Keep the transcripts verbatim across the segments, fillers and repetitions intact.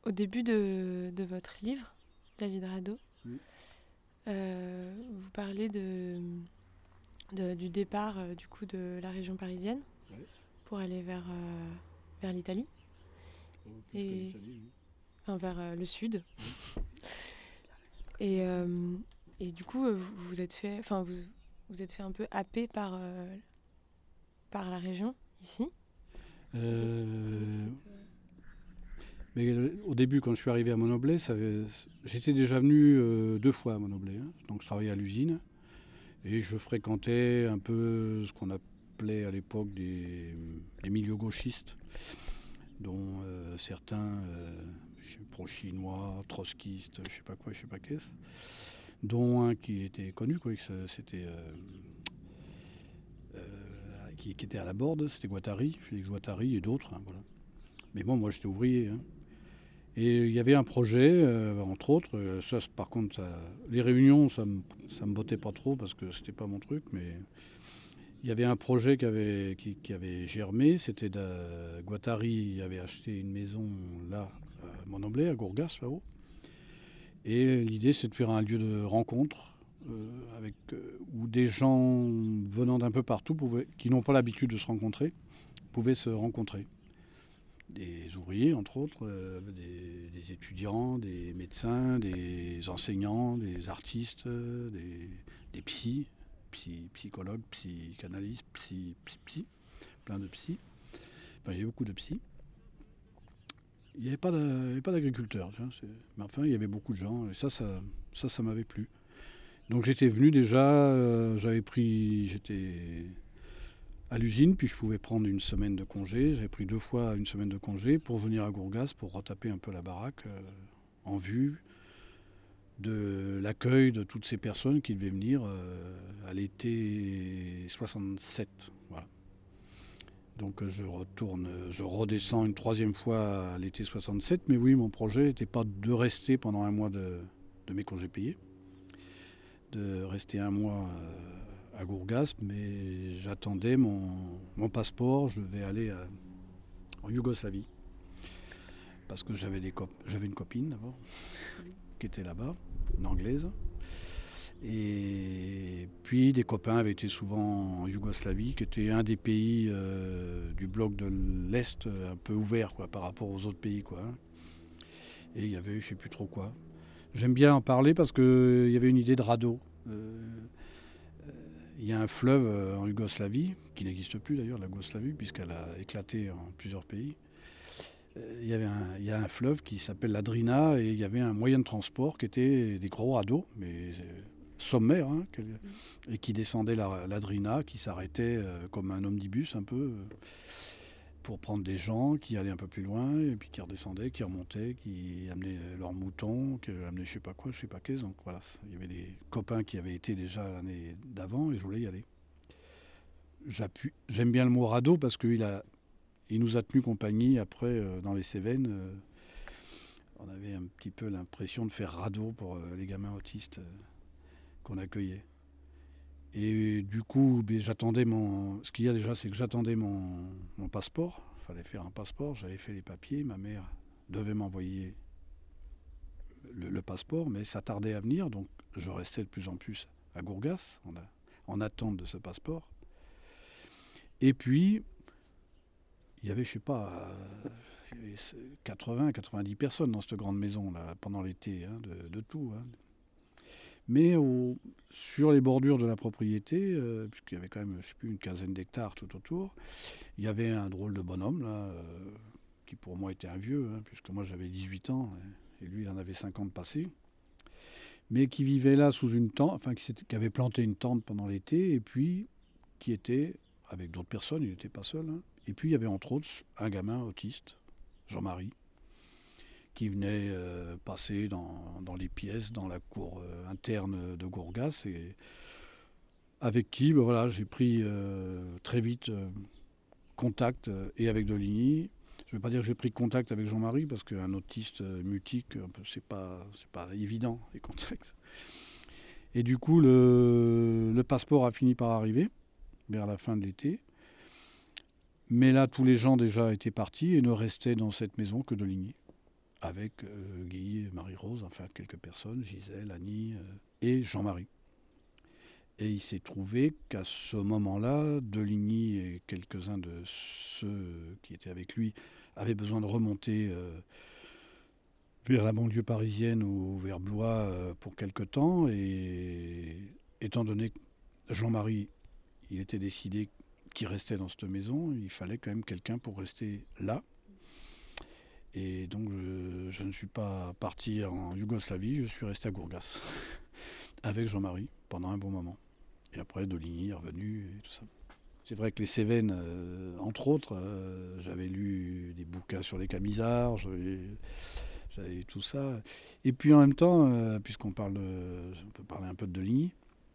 au début de, de votre livre, David Rado, Oui. euh, vous parlez de, de- du départ euh, du coup de la région parisienne Ouais. pour aller vers, euh, vers l'Italie, Oh, plus que et, l'Italie, oui. enfin vers euh, le sud. Oui. Et, euh, et du coup, euh, vous vous êtes fait, enfin vous, vous êtes fait un peu happer par, euh, par la région ici. Euh, mais euh, au début, quand je suis arrivé à Monoblet, ça avait- j'étais déjà venu euh, deux fois à Monoblet, hein. Donc je travaillais à l'usine et je fréquentais un peu ce qu'on appelait à l'époque des, les milieux gauchistes, dont euh, certains euh, pro-chinois, trotskistes, je sais pas quoi, je sais pas qu'est-ce, dont un qui était connu, quoi, c'était euh, euh, qui, qui était à la Borde, c'était Guattari, Félix Guattari et d'autres, hein, voilà. Mais bon, moi j'étais ouvrier, hein. Et il y avait un projet, euh, entre autres, euh, ça par contre, ça, les réunions, ça me, ça me bottait pas trop parce que c'était pas mon truc, mais il y avait un projet qui avait, qui, qui avait germé, c'était de, Guattari avait acheté une maison là, à Monoblet, à Gourgas, là-haut. Et l'idée, c'est de faire un lieu de rencontre euh, avec, euh, où des gens venant d'un peu partout, pouvaient, qui n'ont pas l'habitude de se rencontrer, pouvaient se rencontrer. Des ouvriers, entre autres, euh, des, des étudiants, des médecins, des enseignants, des artistes, euh, des, des psys, psy, psychologues, psychanalystes, psy, psy, psy, plein de psys. Enfin, il y avait beaucoup de psys. Il n'y avait pas d'agriculteurs, mais enfin, il y avait beaucoup de gens, et ça, ça, ça, ça m'avait plu. Donc j'étais venu déjà, euh, j'avais pris, j'étais à l'usine, puis je pouvais prendre une semaine de congé. J'avais pris deux fois une semaine de congé pour venir à Gourgas, pour retaper un peu la baraque euh, en vue de l'accueil de toutes ces personnes qui devaient venir euh, à l'été soixante-sept. Voilà. Donc je retourne, je redescends une troisième fois à l'été soixante-sept, mais oui, mon projet n'était pas de rester pendant un mois de, de mes congés payés, de rester un mois euh, à Gourgas, mais j'attendais mon, mon passeport. Je devais aller à, en Yougoslavie parce que j'avais des cop- j'avais une copine d'abord qui était là-bas, une anglaise. Et puis des copains avaient été souvent en Yougoslavie, qui était un des pays euh, du bloc de l'Est un peu ouvert quoi, par rapport aux autres pays, quoi. Et il y avait, je sais plus trop quoi. J'aime bien en parler parce qu'il y avait une idée de radeau. Euh, Il y a un fleuve euh, en Yougoslavie, qui n'existe plus d'ailleurs, la Yougoslavie, puisqu'elle a éclaté en plusieurs pays. Euh, Il y, avait un, il y a un fleuve qui s'appelle la Drina, et il y avait un moyen de transport qui était des gros radeaux, mais euh, sommaires, hein, et qui descendait la, la Drina, qui s'arrêtait euh, comme un omnibus un peu, euh, pour prendre des gens qui allaient un peu plus loin, et puis qui redescendaient, qui remontaient, qui amenaient leurs moutons, qui amenaient je sais pas quoi, je sais pas qu'est-ce. Donc voilà, il y avait des copains qui avaient été déjà l'année d'avant, et je voulais y aller. J'appuie, j'aime bien le mot radeau parce qu'il a, il nous a tenu compagnie après euh, dans les Cévennes. Euh, on avait un petit peu l'impression de faire radeau pour euh, les gamins autistes euh, qu'on accueillait. Et du coup, ben, j'attendais mon. Ce qu'il y a déjà, c'est que j'attendais mon, mon passeport. Il fallait faire un passeport. J'avais fait les papiers. Ma mère devait m'envoyer le, le passeport, mais ça tardait à venir. Donc, je restais de plus en plus à Gourgas en, a, en attente de ce passeport. Et puis, il y avait, je sais pas, euh, quatre-vingts, quatre-vingt-dix personnes dans cette grande maison là pendant l'été, hein, de, de tout, hein. Mais au, sur les bordures de la propriété, euh, puisqu'il y avait quand même, je sais plus, une quinzaine d'hectares tout autour, il y avait un drôle de bonhomme là, euh, qui pour moi était un vieux, hein, puisque moi j'avais dix-huit ans et lui il en avait cinquante passés, mais qui vivait là sous une tente, enfin qui, qui avait planté une tente pendant l'été et puis qui était avec d'autres personnes, il n'était pas seul, hein. Et puis il y avait entre autres un gamin autiste, Jean-Marie, qui venait euh, passer dans, dans les pièces, dans la cour euh, interne de Gourgas, et avec qui ben voilà, j'ai pris euh, très vite euh, contact, euh, et avec Deligny. Je ne vais pas dire que j'ai pris contact avec Jean-Marie, parce qu'un autiste euh, mutique, c'est pas, c'est pas évident, les contacts. Et du coup, le, le passeport a fini par arriver, vers la fin de l'été. Mais là, tous les gens déjà étaient partis et ne restaient dans cette maison que Deligny. avec euh, Guy et Marie-Rose, enfin quelques personnes, Gisèle, Annie euh, et Jean-Marie. Et il s'est trouvé qu'à ce moment-là, Deligny et quelques-uns de ceux qui étaient avec lui avaient besoin de remonter euh, vers la banlieue parisienne ou vers Blois euh, pour quelque temps. Et étant donné que Jean-Marie, il était décidé qu'il restait dans cette maison, il fallait quand même quelqu'un pour rester là. Et donc je, je ne suis pas parti en Yougoslavie, je suis resté à Gourgas avec Jean-Marie pendant un bon moment. Et après, Deligny est revenu et tout ça. C'est vrai que les Cévennes, euh, entre autres, euh, j'avais lu des bouquins sur les Camisards, j'avais, j'avais tout ça. Et puis en même temps, euh, puisqu'on parle de, on peut parler un peu de Deligny,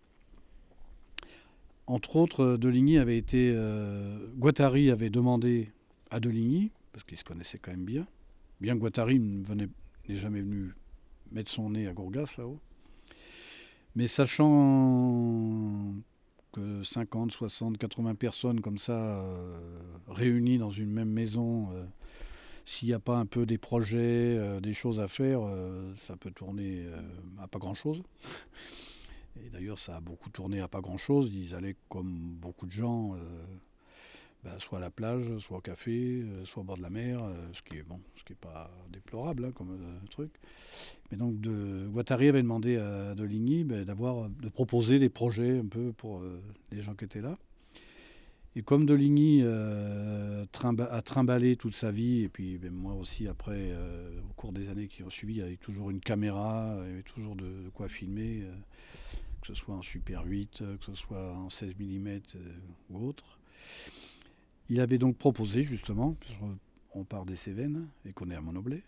entre autres, Deligny avait été... Euh, Guattari avait demandé à Deligny, parce qu'ils se connaissaient quand même bien, bien que Guattari ne venait, n'est jamais venu mettre son nez à Gourgas, là-haut, mais sachant que cinquante, soixante, quatre-vingts personnes comme ça, euh, réunies dans une même maison, euh, s'il n'y a pas un peu des projets, euh, des choses à faire, euh, ça peut tourner euh, à pas grand-chose. Et d'ailleurs, ça a beaucoup tourné à pas grand-chose. Ils allaient, comme beaucoup de gens, euh, bah, soit à la plage, soit au café, euh, soit au bord de la mer, euh, ce qui est bon, ce qui est pas déplorable hein, comme euh, truc. Mais donc, de, Guattari avait demandé à Deligny bah, d'avoir, de proposer des projets un peu pour euh, les gens qui étaient là. Et comme Deligny euh, trimba, a trimballé toute sa vie, et puis ben, moi aussi après, euh, au cours des années qui ont suivi, il y avait toujours une caméra, il y avait toujours de, de quoi filmer, euh, que ce soit en Super huit, euh, que ce soit en seize millimètres euh, ou autre. Il avait donc proposé justement, on part des Cévennes et qu'on est à Monoblet,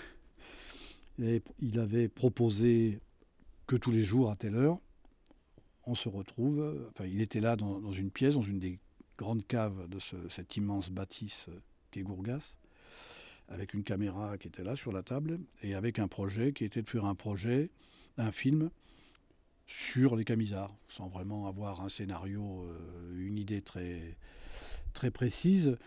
il avait proposé que tous les jours à telle heure, on se retrouve, enfin il était là dans, dans une pièce, dans une des grande cave de ce, cette immense bâtisse qu'est Gourgas, avec une caméra qui était là sur la table, et avec un projet qui était de faire un projet, un film sur les Camisards, sans vraiment avoir un scénario, euh, une idée très, très précise.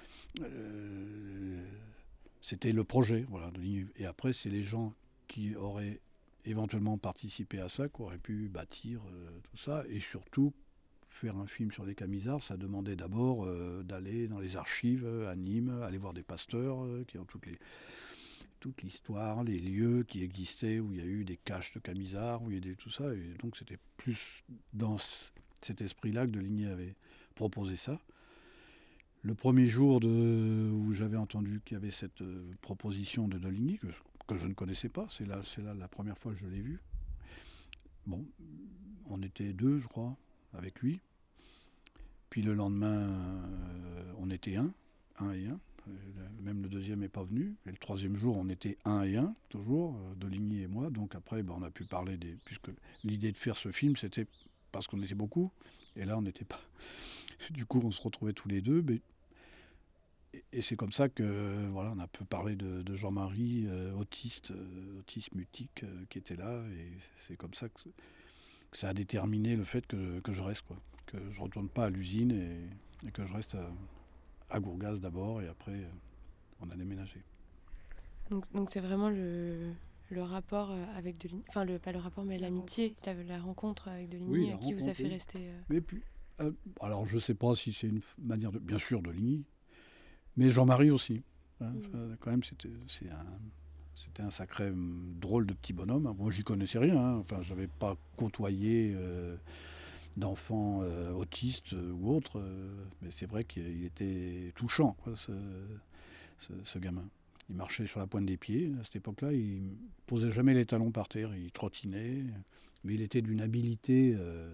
Euh, c'était le projet, voilà. Et après, c'est les gens qui auraient éventuellement participé à ça, qui auraient pu bâtir euh, tout ça, et surtout faire un film sur les Camisards, ça demandait d'abord euh, d'aller dans les archives à Nîmes, aller voir des pasteurs euh, qui ont toutes les, toute l'histoire, les lieux qui existaient, où il y a eu des caches de Camisards, où il y a des, tout ça. Et donc c'était plus dans cet esprit-là que Deligny avait proposé ça. Le premier jour de, où j'avais entendu qu'il y avait cette euh, proposition de Deligny, que je, que je ne connaissais pas, c'est là, c'est là la première fois que je l'ai vu. Bon, on était deux, je crois, avec lui. Puis le lendemain, euh, on était un, un et un. Même le deuxième n'est pas venu. Et le troisième jour, on était un et un, toujours, euh, Deligny et moi. Donc après, ben, on a pu parler des... Puisque l'idée de faire ce film, c'était parce qu'on était beaucoup. Et là, on n'était pas... Du coup, on se retrouvait tous les deux. Mais... Et, et c'est comme ça que, voilà, on a pu parler de, de Jean-Marie, euh, autiste, euh, autiste mutique, euh, qui était là. Et c'est comme ça que, que ça a déterminé le fait que, que je reste, quoi. Que je ne retourne pas à l'usine et, et que je reste à, à Gourgas d'abord et après euh, on a déménagé. Donc, donc c'est vraiment le, le rapport avec Deligny, enfin le, pas le rapport mais l'amitié, la, la rencontre avec Deligny oui, qui rencontre, vous a fait oui. rester... Euh... Mais puis, euh, alors je ne sais pas si c'est une manière de... Bien sûr Deligny, mais Jean-Marie aussi. Hein, mmh. Enfin, quand même c'était, c'est un... C'était un sacré drôle de petit bonhomme. Moi, j'y connaissais rien. Hein. Enfin, j'avais pas côtoyé euh, d'enfants euh, autistes euh, ou autres. Euh, mais c'est vrai qu'il était touchant, quoi, ce, ce, ce gamin. Il marchait sur la pointe des pieds. À cette époque-là, il posait jamais les talons par terre. Il trottinait. Mais il était d'une habileté euh,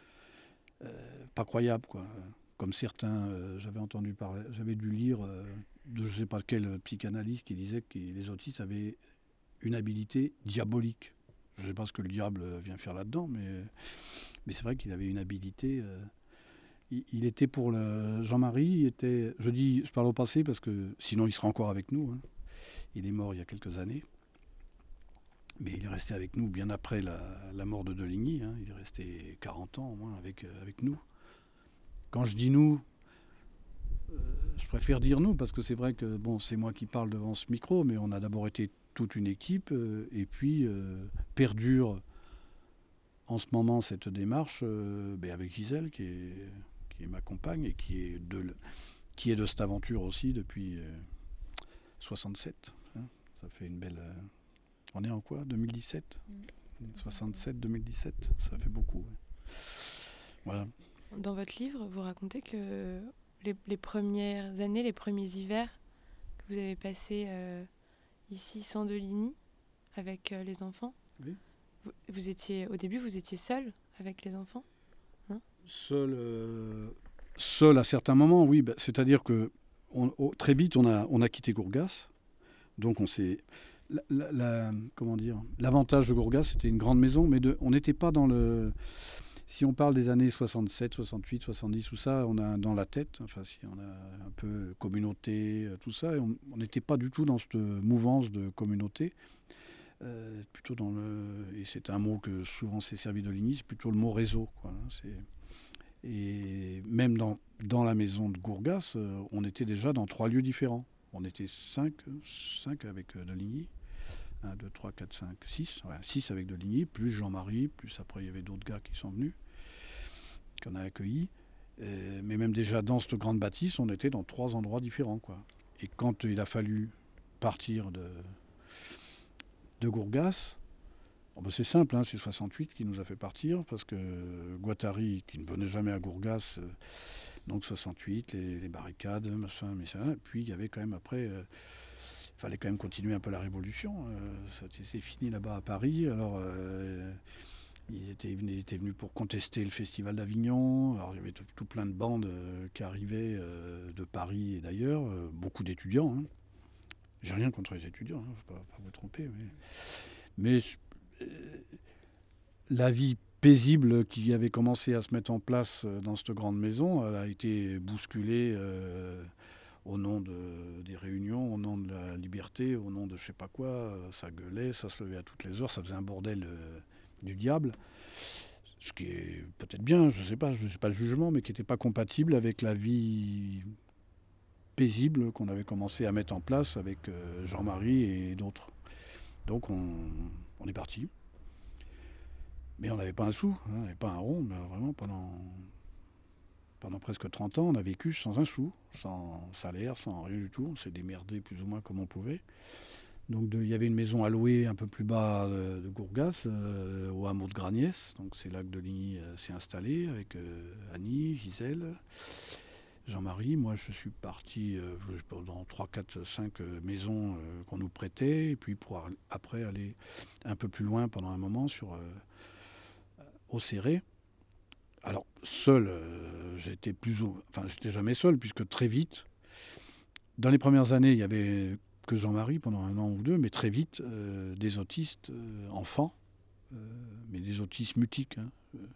euh, pas croyable, quoi. Comme certains, euh, j'avais entendu parler, j'avais dû lire euh, de je ne sais pas quel psychanalyste qui disait que les autistes avaient une habilité diabolique. Je ne sais pas ce que le diable vient faire là-dedans, mais, mais c'est vrai qu'il avait une habilité. Euh, il, il était pour le, Jean-Marie, il était, je dis, je parle au passé parce que sinon il sera encore avec nous. Hein. Il est mort il y a quelques années. Mais il est resté avec nous bien après la, la mort de Deligny. Hein. Il est resté quarante ans au moins avec, avec nous. Quand je dis nous, Euh, je préfère dire nous, parce que c'est vrai que bon, c'est moi qui parle devant ce micro, mais on a d'abord été toute une équipe, euh, et puis euh, perdure en ce moment cette démarche euh, ben avec Gisèle, qui est, qui est ma compagne, et qui est de, qui est de cette aventure aussi depuis euh, soixante-sept. Hein. Ça fait une belle... Euh, on est en quoi deux mille dix-sept mmh. soixante-sept deux mille dix-sept, ça fait beaucoup. Ouais. Voilà. Dans votre livre, vous racontez que les, les premières années, les premiers hivers que vous avez passés euh, ici sans Deligny avec euh, les enfants, oui. vous, vous étiez, au début, vous étiez seul avec les enfants, non ? Seul, euh, seul à certains moments, oui. Bah, c'est-à-dire que on, oh, très vite, on a, on a quitté Gourgas. Donc on s'est... La, la, la, comment dire, l'avantage de Gourgas, c'était une grande maison, mais de, on n'était pas dans le... Si on parle des années soixante-sept, soixante-huit, soixante-dix, tout ça, on a dans la tête, enfin si on a un peu communauté, tout ça, et on n'était pas du tout dans cette mouvance de communauté. Euh, plutôt dans le... Et c'est un mot que souvent s'est servi de Ligny, c'est plutôt le mot réseau, quoi. Hein, c'est... Et même dans, dans la maison de Gourgas, euh, on était déjà dans trois lieux différents. On était cinq, cinq avec euh, Deligny. un, deux, trois, quatre, cinq, six. Ouais, six avec Deligny, plus Jean-Marie, plus après il y avait d'autres gars qui sont venus, qu'on a accueillis. Euh, mais même déjà dans cette grande bâtisse, on était dans trois endroits différents, quoi. Et quand il a fallu partir de, de Gourgas, bon ben c'est simple, hein, c'est soixante-huit qui nous a fait partir, parce que Guattari, qui ne venait jamais à Gourgas, euh, donc soixante-huit, les, les barricades, machin, machin, puis il y avait quand même après... Euh, il fallait quand même continuer un peu la révolution. Euh, ça, c'est fini là-bas à Paris. Alors, euh, ils, étaient, ils étaient venus pour contester le Festival d'Avignon. Alors, il y avait tout, tout plein de bandes euh, qui arrivaient euh, de Paris et d'ailleurs. Euh, beaucoup d'étudiants. Hein. J'ai rien contre les étudiants, il ne faut pas, pas vous tromper. Mais, mais euh, la vie paisible qui avait commencé à se mettre en place dans cette grande maison, elle a été bousculée... Euh, au nom de, des réunions, au nom de la liberté, au nom de je sais pas quoi, ça gueulait, ça se levait à toutes les heures, ça faisait un bordel euh, du diable, ce qui est peut-être bien, je sais pas, je sais pas le jugement, mais qui n'était pas compatible avec la vie paisible qu'on avait commencé à mettre en place avec euh, Jean-Marie et d'autres. Donc on, on est parti. Mais on n'avait pas un sou, hein, on n'avait pas un rond, mais vraiment pendant... Pendant presque trente ans, on a vécu sans un sou, sans salaire, sans rien du tout. On s'est démerdé plus ou moins comme on pouvait. Donc il y avait une maison à louer un peu plus bas de, de Gourgas, euh, au hameau de Gragnès. Donc c'est là que Deligny euh, s'est installé avec euh, Annie, Gisèle, Jean-Marie. Moi je suis parti euh, dans trois, quatre, cinq euh, maisons euh, qu'on nous prêtait. Et puis pour après aller un peu plus loin pendant un moment sur euh, au Céré. Alors, seul, euh, j'étais plus ou... Enfin, j'étais jamais seul, puisque très vite, dans les premières années, il n'y avait que Jean-Marie pendant un an ou deux, mais très vite, euh, des autistes, euh, enfants, euh, mais des autistes mutiques. Hein.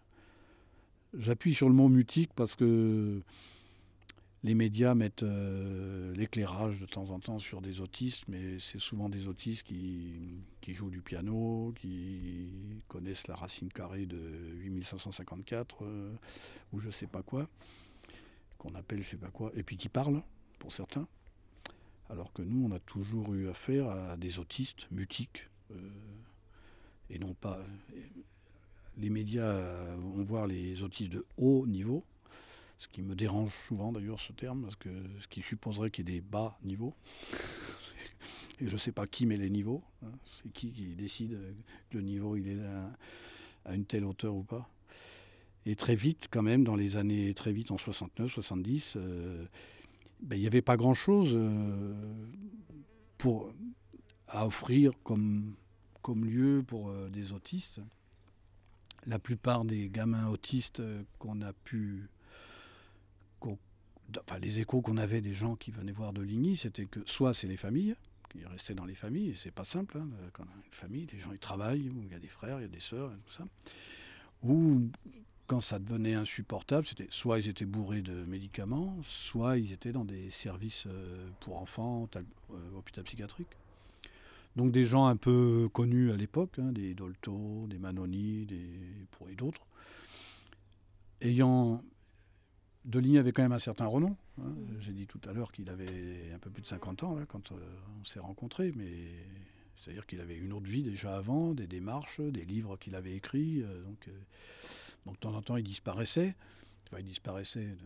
J'appuie sur le mot mutique parce que les médias mettent euh, l'éclairage de temps en temps sur des autistes, mais c'est souvent des autistes qui, qui jouent du piano, qui connaissent la racine carrée de huit mille cinq cent cinquante-quatre, euh, ou je sais pas quoi, qu'on appelle je sais pas quoi, et puis qui parlent, pour certains. Alors que nous, on a toujours eu affaire à des autistes mutiques, euh, et non pas... Les médias vont voir les autistes de haut niveau, ce qui me dérange souvent d'ailleurs ce terme, parce que ce qui supposerait qu'il y ait des bas niveaux. Et je ne sais pas qui met les niveaux. Hein. C'est qui qui décide que le niveau il est à, à une telle hauteur ou pas. Et très vite, quand même, dans les années, très vite en soixante-neuf, soixante-dix, euh, ben, il n'y avait pas grand-chose euh, pour, à offrir comme, comme lieu pour euh, des autistes. La plupart des gamins autistes euh, qu'on a pu... Enfin, les échos qu'on avait des gens qui venaient voir Deligny, c'était que soit c'est les familles, qui restaient dans les familles, et c'est pas simple, hein, quand on a une famille, les gens ils travaillent, il y a des frères, il y a des sœurs, et tout ça. Ou quand ça devenait insupportable, c'était soit ils étaient bourrés de médicaments, soit ils étaient dans des services euh, pour enfants, tal, euh, hôpital psychiatrique. Donc des gens un peu connus à l'époque, hein, des Dolto, des Manoni, des pour et d'autres, ayant... Deligny avait quand même un certain renom, Hein. Mmh. J'ai dit tout à l'heure qu'il avait un peu plus de cinquante ans là, quand euh, on s'est rencontrés, mais c'est-à-dire qu'il avait une autre vie déjà avant, des démarches, des livres qu'il avait écrits. Euh, donc, euh, donc de temps en temps, il disparaissait. Enfin, il disparaissait.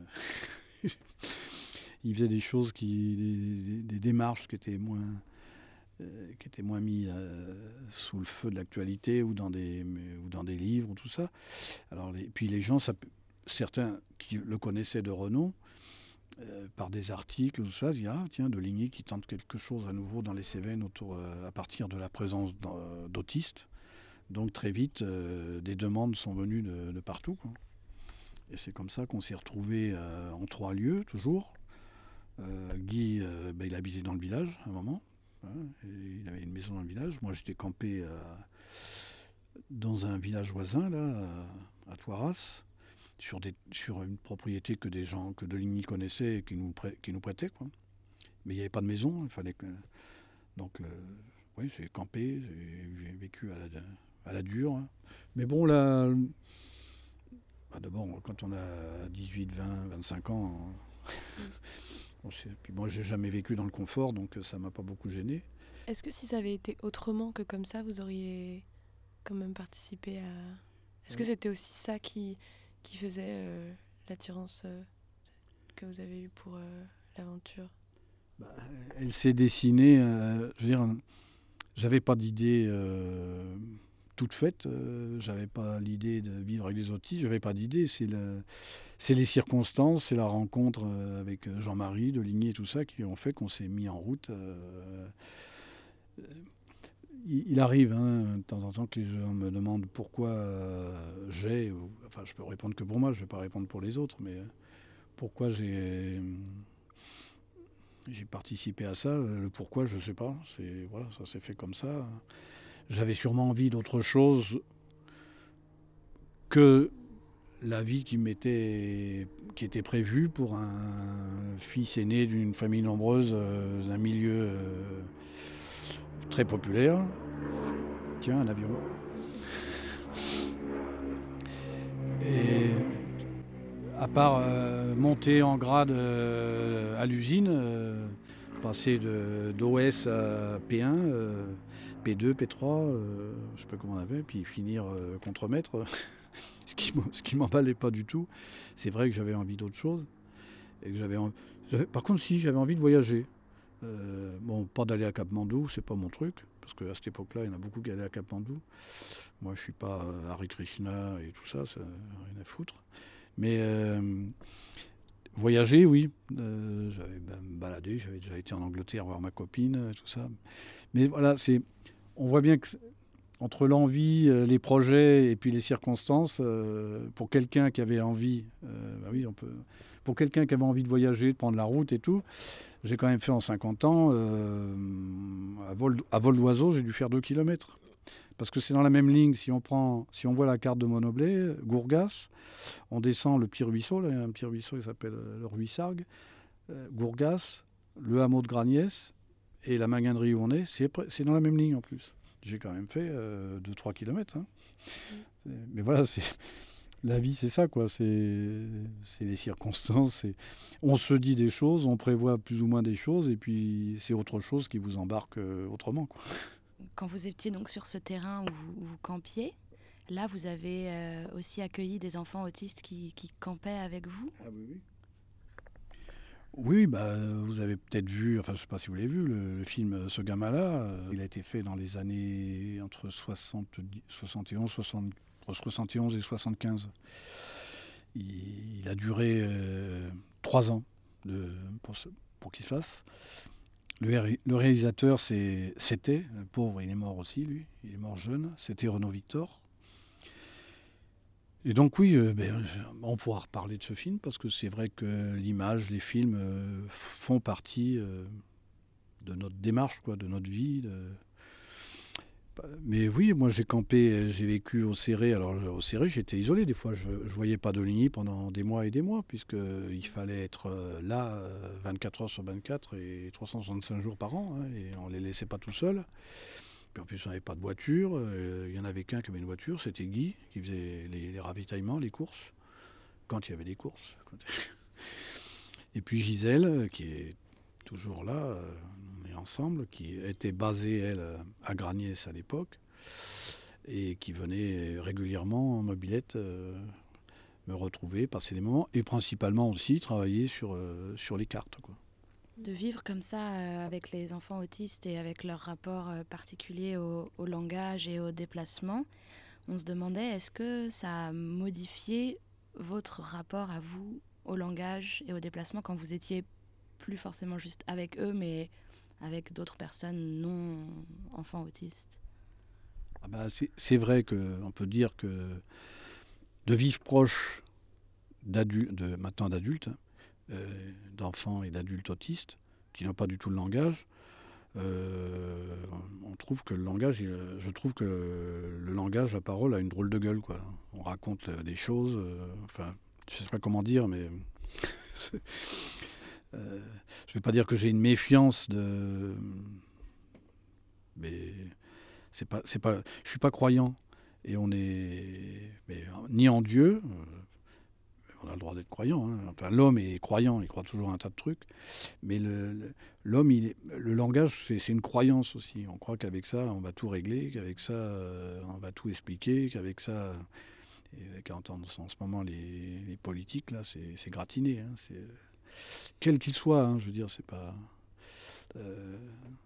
Il faisait des choses, qui, des, des démarches qui étaient moins, euh, qui étaient moins mises euh, sous le feu de l'actualité ou dans des, ou dans des livres ou tout ça. Alors, les, puis les gens, ça, certains qui le connaissaient de renom, euh, par des articles, tout ça, se disent ah tiens, de Ligny qui tente quelque chose à nouveau dans les Cévennes autour, euh, à partir de la présence d'autistes. Donc très vite, euh, des demandes sont venues de, de partout, quoi. Et c'est comme ça qu'on s'est retrouvés euh, en trois lieux, toujours. Euh, Guy, euh, ben, il habitait dans le village à un moment. Hein, et il avait une maison dans le village. Moi, j'étais campé euh, dans un village voisin, là, à, à Toiras, sur, des, sur une propriété que des gens que de Ligny connaissaient et qui nous, prêt, qui nous prêtaient, quoi. Mais il n'y avait pas de maison. Il fallait que... Donc, euh, oui, j'ai campé, j'ai vécu à la, à la dure. Hein. Mais bon, là... Bah d'abord, quand on a dix-huit, vingt, vingt-cinq ans, on sait, puis moi, j'ai jamais vécu dans le confort, donc ça m'a pas beaucoup gêné. Est-ce que si ça avait été autrement que comme ça, vous auriez quand même participé à... Est-ce oui. que c'était aussi ça qui, qui faisait euh, l'attirance euh, que vous avez eue pour euh, l'aventure? Bah, elle s'est dessinée, euh, je veux dire, j'avais pas d'idée... Euh, toute faite, euh, j'avais pas l'idée de vivre avec des autistes, j'avais pas d'idée, c'est, le, c'est les circonstances, c'est la rencontre euh, avec Jean-Marie de Ligny et tout ça qui ont fait qu'on s'est mis en route. Euh, euh, il, il arrive hein, de temps en temps que les gens me demandent pourquoi euh, j'ai, ou, enfin je peux répondre que pour moi, je vais pas répondre pour les autres, mais euh, pourquoi j'ai... J'ai participé à ça, le pourquoi je sais pas, c'est, voilà, ça s'est fait comme ça. J'avais sûrement envie d'autre chose que la vie qui m'était, qui était prévue pour un fils aîné d'une famille nombreuse, euh, d'un milieu euh, très populaire. Tiens, un avion. Et à part euh, monter en grade euh, à l'usine, euh, passer de, d'O S à P un, euh, P deux, P trois, euh, je sais pas comment on avait, puis finir euh, contremaître, ce qui ce qui m'emballait pas du tout. C'est vrai que j'avais envie d'autre chose. Et que j'avais, j'avais, par contre, si j'avais envie de voyager. Euh, bon, pas d'aller à Katmandou, c'est pas mon truc, parce qu'à cette époque-là, il y en a beaucoup qui allaient à Katmandou. Moi, je suis pas euh, Hare Krishna et tout ça, ça rien à foutre. Mais euh, voyager, oui. Euh, j'avais ben, me balader, j'avais déjà été en Angleterre voir ma copine, tout ça. Mais voilà, c'est, on voit bien que entre l'envie, euh, les projets et puis les circonstances, euh, pour quelqu'un qui avait envie, euh, bah oui, on peut, pour quelqu'un qui avait envie de voyager, de prendre la route et tout, j'ai quand même fait en cinquante ans, euh, à vol, à vol d'oiseau, j'ai dû faire deux kilomètres. Parce que c'est dans la même ligne, si on prend, si on voit la carte de Monoblé, Gourgas, on descend le petit ruisseau, là, il y a un petit ruisseau qui s'appelle le Ruissargues, euh, Gourgas, le hameau de Gragnès et la maganerie où on est, c'est, c'est dans la même ligne en plus. J'ai quand même fait euh, deux trois kilomètres. Hein. Mmh. Mais voilà, c'est, la vie c'est ça, quoi. C'est, c'est les circonstances. C'est, on se dit des choses, on prévoit plus ou moins des choses, et puis c'est autre chose qui vous embarque euh, autrement, quoi. Quand vous étiez donc sur ce terrain où vous, où vous campiez, là vous avez euh, aussi accueilli des enfants autistes qui, qui campaient avec vous? Ah oui, oui. Oui, bah, vous avez peut-être vu, enfin je ne sais pas si vous l'avez vu, le, le film Ce gamin-là, euh, il a été fait dans les années entre soixante-dix, soixante et onze, soixante, entre soixante et onze et soixante-quinze. Il, il a duré euh, trois ans de, pour, pour qu'il se fasse. Le, le réalisateur, c'est, c'était, le pauvre, il est mort aussi, lui, il est mort jeune, c'était Renaud Victor. Et donc oui, euh, ben, on pourra reparler de ce film parce que c'est vrai que l'image, les films euh, font partie euh, de notre démarche, quoi, de notre vie. De... Mais oui, moi j'ai campé, j'ai vécu au Céré. Alors au Céré, j'étais isolé. Des fois, je ne voyais pas de Ligny pendant des mois et des mois puisqu'il fallait être là vingt-quatre heures sur vingt-quatre et trois cent soixante-cinq jours par an. Hein, et on ne les laissait pas tout seuls. Puis en plus, on n'avait pas de voiture. Il euh, y en avait qu'un qui avait une voiture, c'était Guy, qui faisait les, les ravitaillements, les courses, quand il y avait des courses. Et puis Gisèle, qui est toujours là, euh, on est ensemble, qui était basée, elle, à Gragnès à l'époque, et qui venait régulièrement en mobilette euh, me retrouver, passer des moments, et principalement aussi travailler sur, euh, sur les cartes, quoi. De vivre comme ça euh, avec les enfants autistes et avec leur rapport euh, particulier au, au langage et au déplacement, on se demandait est-ce que ça a modifié votre rapport à vous, au langage et au déplacement quand vous étiez plus forcément juste avec eux, mais avec d'autres personnes non enfants autistes? Ah bah, c'est, c'est vrai qu'on peut dire que de vivre proche d'adultes, de, maintenant d'adultes, euh, d'enfants et d'adultes autistes, qui n'ont pas du tout le langage, euh, on trouve que le langage, je trouve que le langage, la parole a une drôle de gueule, quoi. On raconte des choses, euh, enfin, je sais pas comment dire, mais euh, je vais pas dire que j'ai une méfiance de, mais c'est pas, c'est pas, je suis pas croyant et on est, mais, ni en Dieu. Euh, on a le droit d'être croyant. Hein. Enfin, l'homme est croyant, il croit toujours à un tas de trucs. Mais le, le, l'homme, il est, le langage, c'est, c'est une croyance aussi. On croit qu'avec ça, on va tout régler, qu'avec ça, euh, on va tout expliquer, qu'avec ça, et quand on entend en ce moment les, les politiques, là, c'est, c'est gratiné. Hein. C'est, quel qu'il soit, hein, je veux dire, c'est pas... Euh,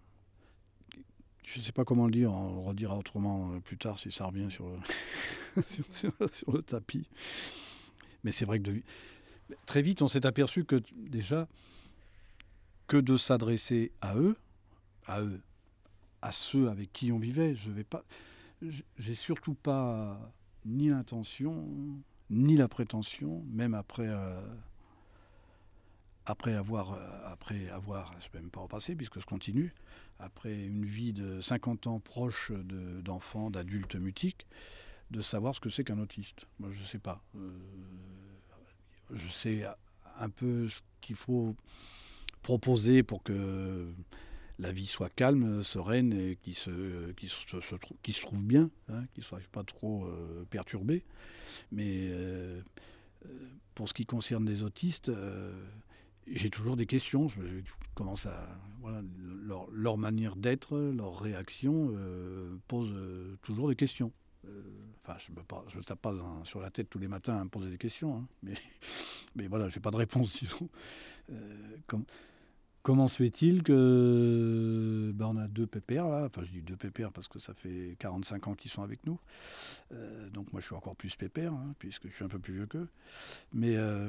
je ne sais pas comment le dire, on le redira autrement plus tard si ça revient sur le, sur, sur le tapis. Mais c'est vrai que de, très vite, on s'est aperçu que déjà, que de s'adresser à eux, à eux, à ceux avec qui on vivait, je vais pas, j'ai surtout pas ni l'intention, ni la prétention, même après, euh, après avoir, après avoir, je ne peux même pas en passer puisque je continue, après une vie de cinquante ans proche de, d'enfants, d'adultes mutiques, de savoir ce que c'est qu'un autiste. Moi, je ne sais pas. Euh, je sais un peu ce qu'il faut proposer pour que la vie soit calme, sereine et qu'il se, qu'il se, se, qu'il se trouve bien, hein, qu'il ne soit pas trop euh, perturbé. Mais euh, pour ce qui concerne les autistes, euh, j'ai toujours des questions. Je, je commence à, voilà, leur, leur manière d'être, leur réaction euh, pose euh, toujours des questions. Euh, enfin, je ne me tape pas dans, sur la tête tous les matins à me poser des questions, hein, mais, mais voilà, je n'ai pas de réponse, disons. Euh, comme, comment se fait-il que ben, on a deux pépères là, enfin je dis deux pépères parce que ça fait quarante-cinq ans qu'ils sont avec nous, euh, donc moi je suis encore plus pépère, hein, puisque je suis un peu plus vieux qu'eux, mais euh,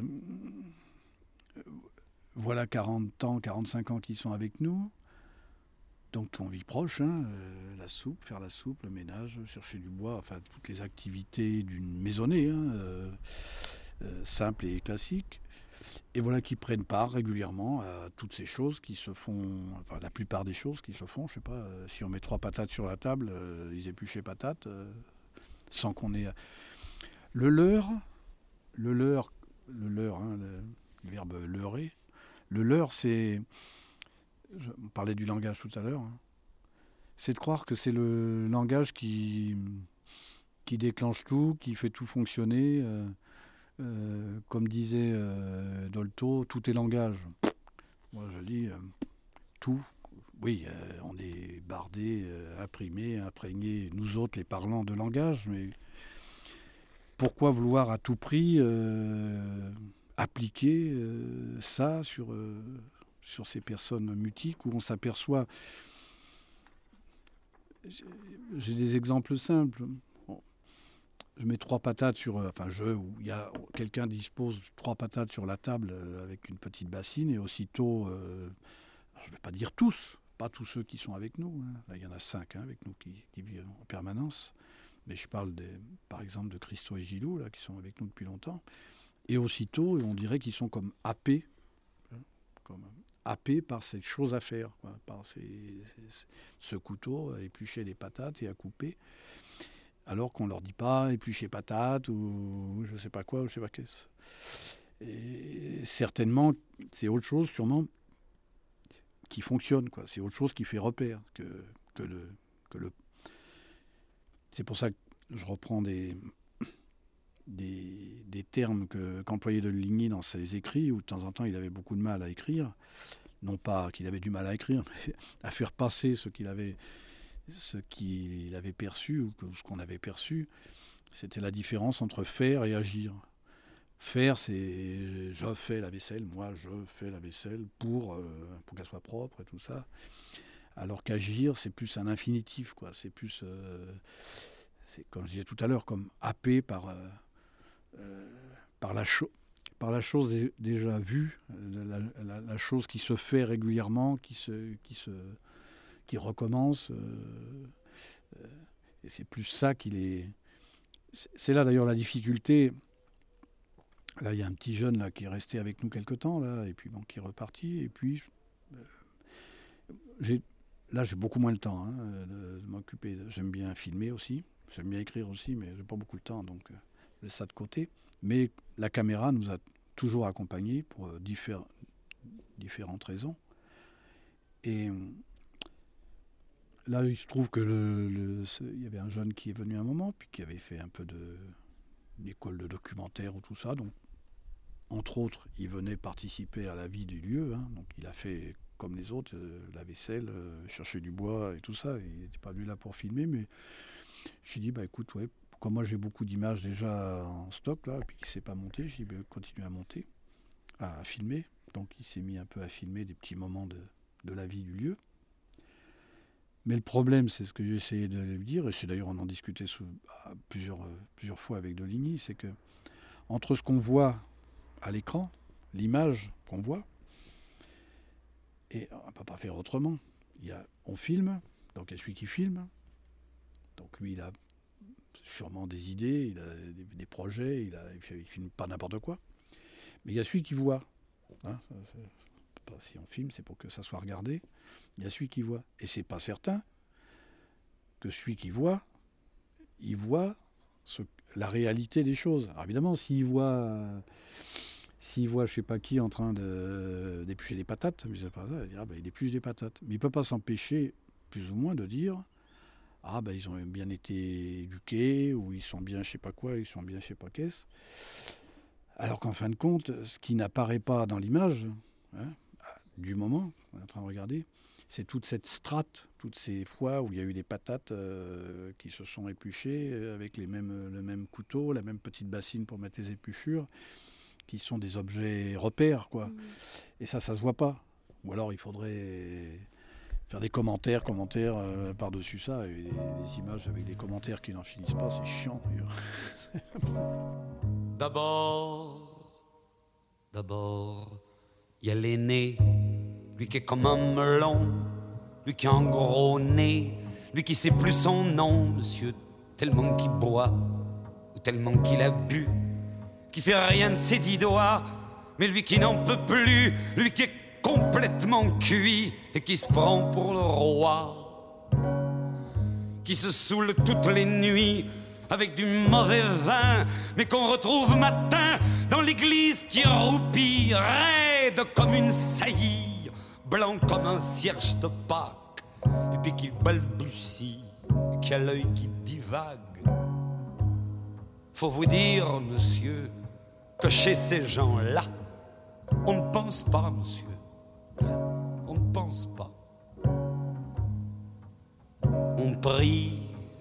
voilà quarante ans, quarante-cinq ans qu'ils sont avec nous. Donc on vit proche, hein, euh, la soupe, faire la soupe, le ménage, chercher du bois, enfin toutes les activités d'une maisonnée, hein, euh, euh, simple et classique. Et voilà qu'ils prennent part régulièrement à toutes ces choses qui se font, enfin la plupart des choses qui se font, je sais pas, euh, si on met trois patates sur la table, euh, ils épluchent les patates, euh, sans qu'on ait... Le leurre, le leurre, le leurre, hein, le, le verbe leurrer, le leurre c'est... Je, on parlait du langage tout à l'heure, hein. C'est de croire que c'est le langage qui, qui déclenche tout, qui fait tout fonctionner. Euh, euh, comme disait euh, Dolto, tout est langage. Moi je dis euh, tout. Oui, euh, on est bardé, euh, imprimé, imprégné, nous autres les parlants de langage, mais pourquoi vouloir à tout prix euh, appliquer euh, ça sur, euh, sur ces personnes mutiques où on s'aperçoit... J'ai des exemples simples. Bon, je mets trois patates sur... Enfin, je, où il y a quelqu'un dispose trois patates sur la table euh, avec une petite bassine et aussitôt, euh, je ne vais pas dire tous, pas tous ceux qui sont avec nous. Hein. Là, il y en a cinq hein, avec nous qui, qui vivent en permanence. Mais je parle des, par exemple de Christo et Gilou, là, qui sont avec nous depuis longtemps. Et aussitôt, on dirait qu'ils sont comme happés, hein, comme happés par cette chose à faire, quoi, par ces, ces, ce couteau à éplucher les patates et à couper, alors qu'on ne leur dit pas éplucher patates ou je ne sais pas quoi, ou je ne sais pas qu'est-ce. Et certainement, c'est autre chose, sûrement, qui fonctionne, quoi. C'est autre chose qui fait repère que, que, le, que le... C'est pour ça que je reprends des, des, des termes que, qu'employait de Ligny dans ses écrits, où de temps en temps il avait beaucoup de mal à écrire, non pas qu'il avait du mal à écrire, mais à faire passer ce qu'il avait, ce qu'il avait perçu ou ce qu'on avait perçu. C'était la différence entre faire et agir. Faire, c'est je fais la vaisselle, moi je fais la vaisselle pour, euh, pour qu'elle soit propre et tout ça. Alors qu'agir, c'est plus un infinitif, quoi. C'est plus, euh, c'est, comme je disais tout à l'heure, comme happé par, euh, euh, par, la cho- par la chose dé- déjà vue, la, la, la chose qui se fait régulièrement, qui, se, qui, se, qui recommence. Euh, euh, et c'est plus ça qu'il est... C'est, c'est là d'ailleurs la difficulté. Là, il y a un petit jeune là, qui est resté avec nous quelque temps, là, et puis bon, qui est reparti. Et puis, euh, j'ai... Là, j'ai beaucoup moins le temps hein, de, de m'occuper. J'aime bien filmer aussi, j'aime bien écrire aussi, mais j'ai pas beaucoup de temps, donc euh, je laisse ça de côté. Mais la caméra nous a toujours accompagnés pour euh, diffé- différentes raisons. Et euh, là, il se trouve que le, le, ce, il y avait un jeune qui est venu un moment, puis qui avait fait un peu de une école de documentaire ou tout ça. Donc, entre autres, il venait participer à la vie du lieu. Hein, donc, il a fait comme les autres, euh, la vaisselle, euh, chercher du bois et tout ça. Il n'était pas venu là pour filmer, mais j'ai dit, bah écoute, ouais, comme moi j'ai beaucoup d'images déjà en stock, là, et puis qu'il ne s'est pas monté, j'ai dit, bah, continue à monter, à, à filmer. Donc il s'est mis un peu à filmer des petits moments de, de la vie du lieu. Mais le problème, c'est ce que j'ai essayé de lui dire, et c'est d'ailleurs on en discutait sous, à plusieurs, euh, plusieurs fois avec de Ligny, c'est que entre ce qu'on voit à l'écran, l'image qu'on voit, et on ne peut pas faire autrement. Il y a, on filme, donc il y a celui qui filme. Donc lui, il a sûrement des idées, il a des, des projets, il ne filme pas n'importe quoi. Mais il y a celui qui voit. Hein, ça, c'est, si on filme, c'est pour que ça soit regardé. Il y a celui qui voit. Et c'est pas certain que celui qui voit, il voit ce, la réalité des choses. Alors évidemment, s'il voit... Euh, S'il voit je ne sais pas qui en train de, d'éplucher des patates, il va dire ah, ben, il épluche des patates. Mais il ne peut pas s'empêcher, plus ou moins, de dire ah ben ils ont bien été éduqués, ou ils sont bien je ne sais pas quoi, ils sont bien je ne sais pas qu'est-ce. Alors qu'en fin de compte, ce qui n'apparaît pas dans l'image, hein, du moment qu'on est en train de regarder, c'est toute cette strate, toutes ces fois où il y a eu des patates euh, qui se sont épluchées avec les mêmes, le même couteau, la même petite bassine pour mettre les épluchures, qui sont des objets repères, quoi. Mmh. Et ça, ça se voit pas. Ou alors, il faudrait faire des commentaires, commentaires euh, par-dessus ça, et des, des images avec des commentaires qui n'en finissent pas, c'est chiant, d'ailleurs. D'abord, d'abord, il y a l'aîné, lui qui est comme un melon, lui qui a un gros nez, lui qui sait plus son nom, monsieur, tellement qu'il boit, ou tellement qu'il a bu, qui fait rien de ses dix doigts, mais lui qui n'en peut plus, lui qui est complètement cuit et qui se prend pour le roi, qui se saoule toutes les nuits avec du mauvais vin, mais qu'on retrouve matin dans l'église qui roupille, raide comme une saillie, blanc comme un cierge de Pâques, et puis qui balbutie, et qui a l'œil qui divague. Faut vous dire, monsieur, que chez ces gens-là, on ne pense pas, monsieur. On ne pense pas. On prie.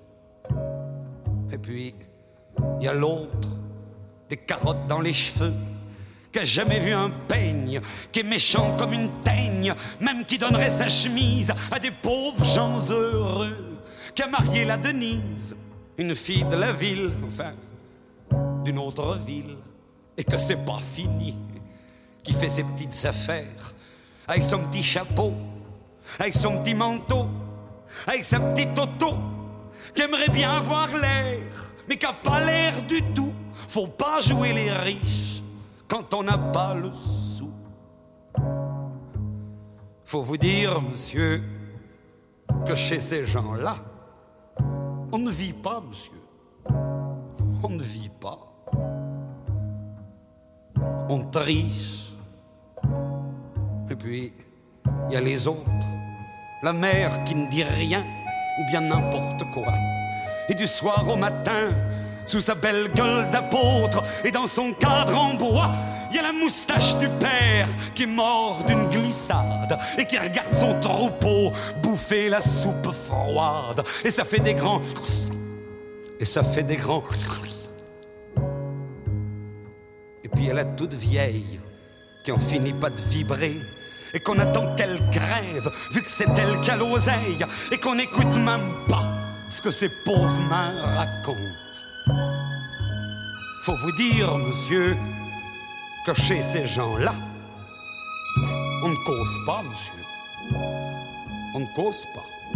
Et puis, il y a l'autre, des carottes dans les cheveux, qui a jamais vu un peigne, qui est méchant comme une teigne, même qui donnerait sa chemise à des pauvres gens heureux, qui a marié la Denise, une fille de la ville, enfin, d'une autre ville, et que c'est pas fini, qui fait ses petites affaires, avec son petit chapeau, avec son petit manteau, avec sa petite auto, qui aimerait bien avoir l'air, mais qui a pas l'air du tout. Faut pas jouer les riches quand on n'a pas le sou. Faut vous dire, monsieur, que chez ces gens-là, on ne vit pas, monsieur. On ne vit pas. On triche. Et puis, il y a les autres. La mère qui ne dit rien, ou bien n'importe quoi. Et du soir au matin, sous sa belle gueule d'apôtre et dans son cadre en bois, il y a la moustache du père qui est mort d'une glissade et qui regarde son troupeau bouffer la soupe froide. Et ça fait des grands... Et ça fait des grands... Et puis il y a la toute vieille qui en finit pas de vibrer et qu'on attend qu'elle crève vu que c'est elle qui a l'oseille et qu'on n'écoute même pas ce que ces pauvres mains racontent. Faut vous dire, monsieur, que chez ces gens-là, on ne cause pas, monsieur. On ne cause pas.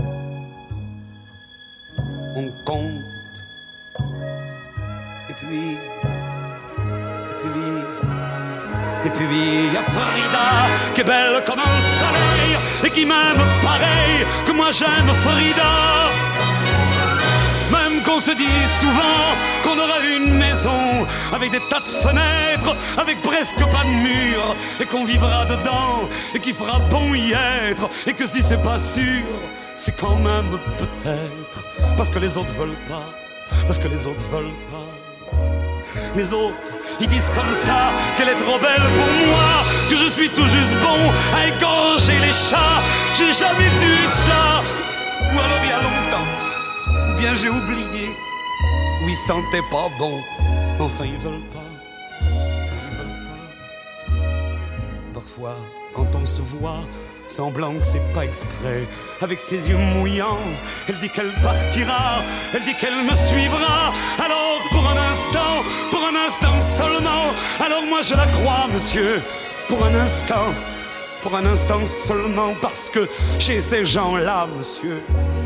On compte. Et puis... Et puis... Et puis il y a Frida, qui est belle comme un soleil et qui m'aime pareil que moi j'aime Frida. Même qu'on se dit souvent qu'on aura une maison avec des tas de fenêtres, avec presque pas de murs, et qu'on vivra dedans et qu'il fera bon y être, et que si c'est pas sûr, c'est quand même peut-être parce que les autres veulent pas, parce que les autres veulent pas. Les autres, ils disent comme ça qu'elle est trop belle pour moi, que je suis tout juste bon à égorger les chats. J'ai jamais vu de chat, ou alors il y a longtemps, ou bien j'ai oublié, ou ils sentaient pas bon. Enfin ils veulent pas, enfin ils veulent pas. Parfois, quand on se voit, semblant que c'est pas exprès, avec ses yeux mouillants, elle dit qu'elle partira, elle dit qu'elle me suivra. Alors pour un instant, pour un instant seulement, alors moi je la crois, monsieur, pour un instant, pour un instant seulement, parce que chez ces gens-là, monsieur,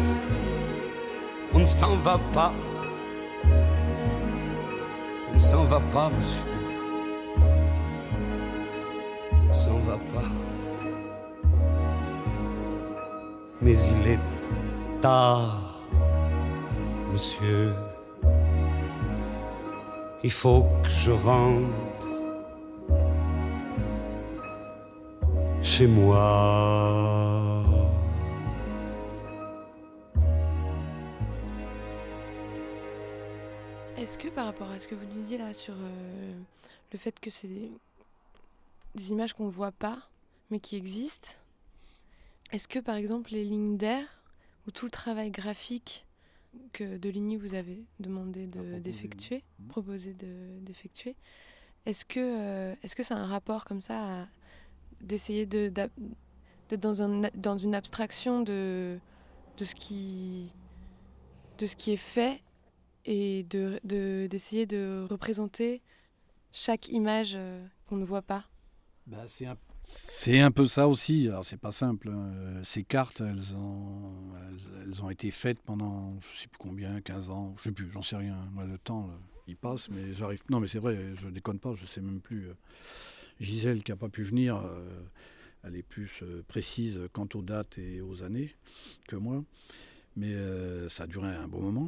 on ne s'en va pas, on ne s'en va pas, monsieur, on ne s'en va pas. Mais il est tard, monsieur. Il faut que je rentre chez moi. Est-ce que par rapport à ce que vous disiez là sur euh, le fait que c'est des, des images qu'on ne voit pas, mais qui existent, est-ce que par exemple les lignes d'air ou tout le travail graphique que Deligny vous avez demandé de, d'effectuer, proposé de, d'effectuer, est-ce que, euh, est-ce que c'est un rapport comme ça à, d'essayer de, d'être dans, un, dans une abstraction de, de, ce qui, de ce qui est fait et de, de, d'essayer de représenter chaque image euh, qu'on ne voit pas? Bah, c'est un C'est un peu ça aussi. Alors c'est pas simple. Hein. Ces cartes, elles ont, elles, elles ont été faites pendant, je sais plus combien, quinze ans, je sais plus, j'en sais rien. Moi, le temps, là, il passe, mais j'arrive. Non, mais c'est vrai, je déconne pas, je sais même plus. Gisèle, qui a pas pu venir, euh, elle est plus euh, précise quant aux dates et aux années que moi. Mais euh, ça a duré un bon moment.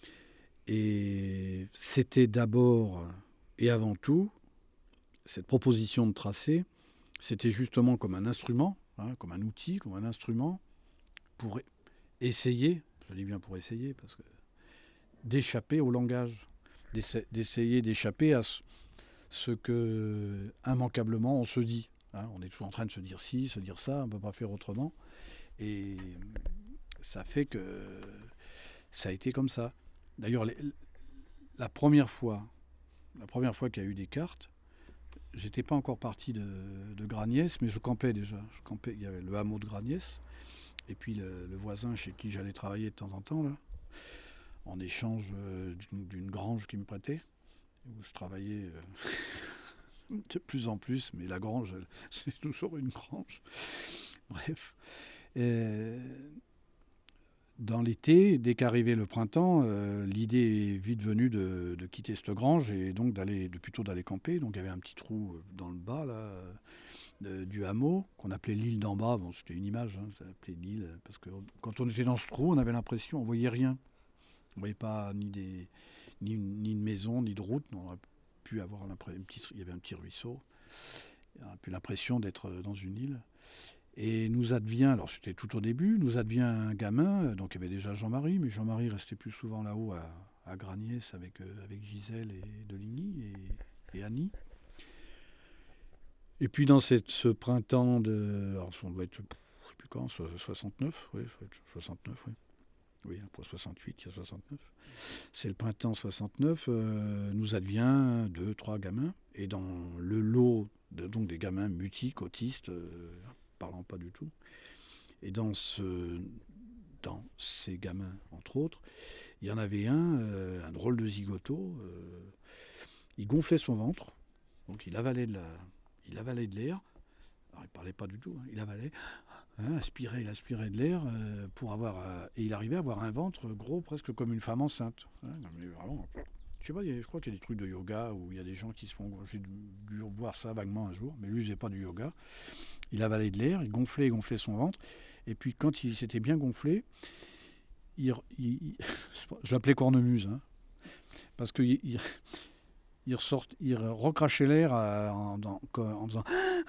Et c'était d'abord et avant tout cette proposition de tracé. C'était justement comme un instrument, hein, comme un outil, comme un instrument pour essayer, je dis bien pour essayer, parce que d'échapper au langage, d'essa- d'essayer d'échapper à ce, ce que immanquablement on se dit. Hein. On est toujours en train de se dire ci, se dire ça, on ne peut pas faire autrement. Et ça fait que ça a été comme ça. D'ailleurs, les, la première fois, la première fois qu'il y a eu des cartes, j'étais pas encore parti de, de Gragnès, mais je campais déjà. Je campais, il y avait le hameau de Gragnès, et puis le, le voisin chez qui j'allais travailler de temps en temps, là, en échange euh, d'une, d'une grange qu'il me prêtait, où je travaillais euh, de plus en plus, mais la grange, elle, c'est toujours une grange. Bref. Et dans l'été, dès qu'arrivait le printemps, euh, l'idée est vite venue de, de quitter cette grange et donc d'aller, de plutôt d'aller camper. Donc il y avait un petit trou dans le bas là, de, du hameau qu'on appelait l'île d'en bas. Bon, c'était une image, hein, ça s'appelait l'île parce que quand on était dans ce trou, on avait l'impression, on voyait rien. On voyait pas ni des, ni, ni de maison, ni de route. On aurait pu avoir l'impression, une petite, il y avait un petit ruisseau. On a pu l'impression d'être dans une île. Et nous advient, alors c'était tout au début, nous advient un gamin, donc il y avait déjà Jean-Marie, mais Jean-Marie restait plus souvent là-haut à, à Gragnès avec, euh, avec Gisèle et Deligny et, et Annie. Et puis dans cette, ce printemps de... Alors on doit être, je ne sais plus quand, soixante-neuf, oui, soixante-neuf, oui. Oui, après soixante-huit, il y a soixante-neuf. C'est le printemps soixante-neuf, euh, nous advient deux, trois gamins. Et dans le lot de, donc des gamins mutiques, autistes, euh, parlant pas du tout, et dans, ce, dans ces gamins, entre autres, il y en avait un, euh, un drôle de zigoto, euh, il gonflait son ventre, donc il avalait de, la, il avalait de l'air. Alors il parlait pas du tout, hein, il avalait. Hein, aspirait, il aspirait de l'air euh, pour avoir euh, et il arrivait à avoir un ventre gros presque comme une femme enceinte. Hein, mais vraiment, je sais pas, je crois qu'il y a des trucs de yoga où il y a des gens qui se font. J'ai dû voir ça vaguement un jour, mais lui il faisait pas du yoga. Il avalait de l'air, il gonflait, il gonflait son ventre, et puis quand il s'était bien gonflé, il, il, il je l'appelais cornemuse, hein, parce que il, il, il, ressort, il recrachait l'air en, en, en faisant.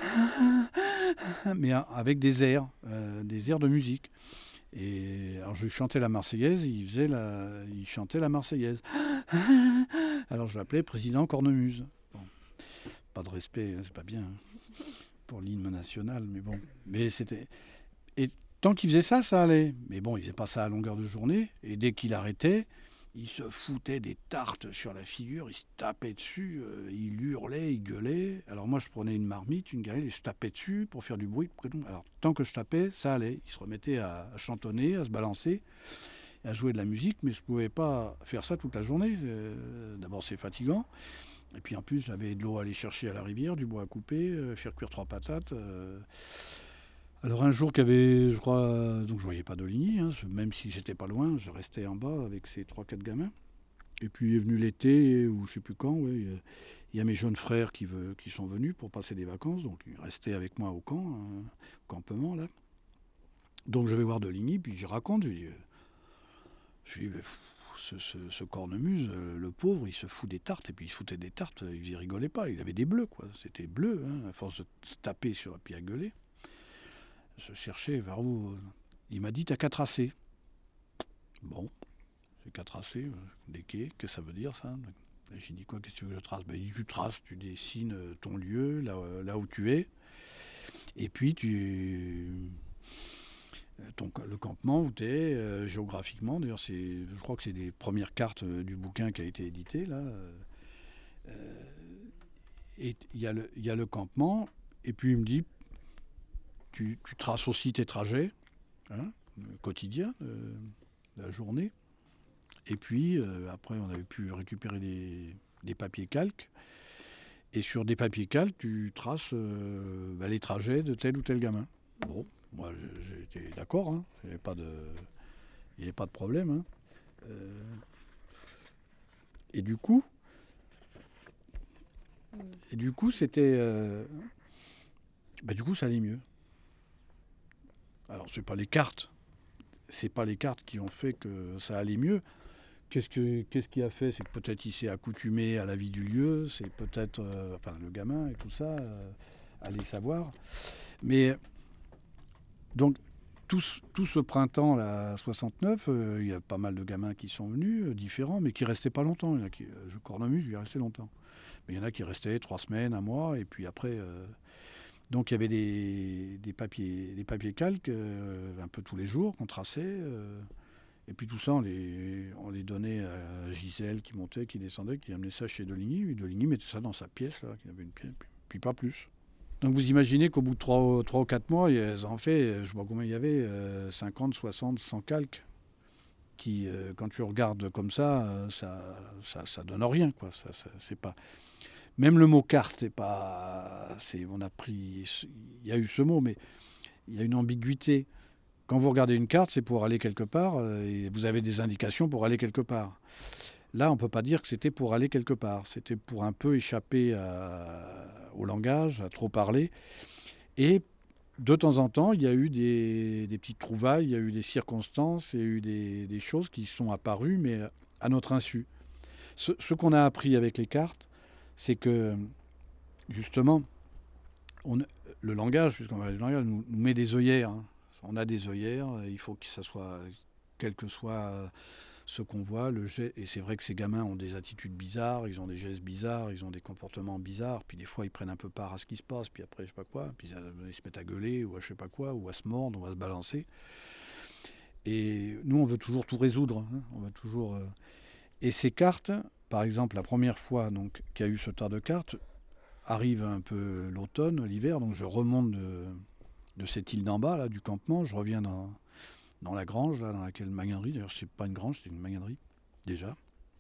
Mais avec des airs, euh, des airs de musique. Et alors je chantais la Marseillaise, il faisait la, il chantait la Marseillaise. Alors je l'appelais président Cornemuse. Bon, pas de respect, c'est pas bien hein, pour l'hymne national, mais bon. Mais c'était. Et tant qu'il faisait ça, ça allait. Mais bon, il faisait pas ça à longueur de journée. Et dès qu'il arrêtait, il se foutait des tartes sur la figure, il se tapait dessus, euh, il hurlait, il gueulait. Alors moi, je prenais une marmite, une gamelle, et je tapais dessus pour faire du bruit. Alors tant que je tapais, ça allait. Il se remettait à, à chantonner, à se balancer, à jouer de la musique, mais je ne pouvais pas faire ça toute la journée. Euh, d'abord, c'est fatigant. Et puis en plus, j'avais de l'eau à aller chercher à la rivière, du bois à couper, euh, faire cuire trois patates. Euh, Alors un jour qu'il y avait, je crois, donc je voyais pas Deligny, hein, même si j'étais pas loin, je restais en bas avec ces trois quatre gamins. Et puis est venu l'été, ou je sais plus quand, ouais, il y a mes jeunes frères qui, veut, qui sont venus pour passer des vacances, donc ils restaient avec moi au camp, hein, au campement là. Donc je vais voir Deligny, puis j'y raconte, je lui dis, je lui dis ce, ce, ce cornemuse, le pauvre, il se fout des tartes, et puis il se foutait des tartes, il y rigolait pas, il avait des bleus, quoi, c'était bleu, hein, à force de se taper sur la pied à gueuler. Je cherchais vers où. Il m'a dit, t'as qu'à tracer. Bon, j'ai qu'à tracer. Des quais, qu'est-ce que ça veut dire ça? J'ai dit quoi, qu'est-ce que tu veux que je trace? Ben, il dit, tu traces, tu dessines ton lieu, là, là où tu es. Et puis, tu. Ton, le campement où tu es, euh, géographiquement. D'ailleurs, c'est, je crois que c'est des premières cartes du bouquin qui a été édité, là. Euh, et il y, y a le campement, et puis il me dit, Tu, tu traces aussi tes trajets hein, quotidiens de, de la journée. Et puis, euh, après, on avait pu récupérer des, des papiers calques. Et sur des papiers calques, tu traces euh, bah, les trajets de tel ou tel gamin. Bon, moi, j'étais d'accord. Hein, il n'y avait pas de, il n'y avait pas de problème. Hein. Euh, et du coup, et du coup, c'était... Euh, bah, du coup, ça allait mieux. Alors, c'est pas les cartes, c'est pas les cartes qui ont fait que ça allait mieux. Qu'est-ce, que, qu'est-ce qui a fait? C'est que peut-être il s'est accoutumé à la vie du lieu, c'est peut-être, euh, enfin le gamin et tout ça, euh, allez savoir. Mais donc tout, tout ce printemps là, soixante-neuf, euh, il y a pas mal de gamins qui sont venus, euh, différents, mais qui restaient pas longtemps. Il y en a qui, euh, je cornemuse, il est resté longtemps. Mais il y en a qui restaient trois semaines, un mois, et puis après. Euh, Donc il y avait des, des, papiers, des papiers calques euh, un peu tous les jours qu'on traçait. Euh, et puis tout ça, on les, on les donnait à Gisèle qui montait, qui descendait, qui amenait ça chez Deligny. Et Deligny mettait ça dans sa pièce, là, qui avait une pièce, puis, puis pas plus. Donc vous imaginez qu'au bout de trois ou quatre mois, ils en fait, je ne sais pas combien il y avait, euh, cinquante, soixante, cent calques. Qui, euh, quand tu regardes comme ça, euh, ça, ça, ça donne rien, quoi. Ça, ça, c'est pas... Même le mot carte, c'est pas, c'est, on a pris, il y a eu ce mot, mais il y a une ambiguïté. Quand vous regardez une carte, c'est pour aller quelque part, et vous avez des indications pour aller quelque part. Là, on ne peut pas dire que c'était pour aller quelque part. C'était pour un peu échapper à, au langage, à trop parler. Et de temps en temps, il y a eu des, des petites trouvailles, il y a eu des circonstances, il y a eu des, des choses qui sont apparues, mais à notre insu. Ce, ce qu'on a appris avec les cartes, c'est que, justement, on, le langage, puisqu'on va du langage, nous, nous met des œillères. Hein. On a des œillères, il faut que ça soit, quel que soit ce qu'on voit, le jet. Et c'est vrai que ces gamins ont des attitudes bizarres, ils ont des gestes bizarres, ils ont des comportements bizarres, puis des fois ils prennent un peu part à ce qui se passe, puis après je sais pas quoi, puis ils se mettent à gueuler, ou à je sais pas quoi, ou à se mordre, ou à se balancer. Et nous, on veut toujours tout résoudre. Hein, on veut toujours... Euh... Et ces cartes, par exemple, la première fois donc, qu'il y a eu ce tas de cartes, arrive un peu l'automne, l'hiver, donc je remonte de, de cette île d'en bas, là, du campement, je reviens dans, dans la grange, là, dans laquelle maganerie, d'ailleurs c'est pas une grange, c'est une maganerie, déjà.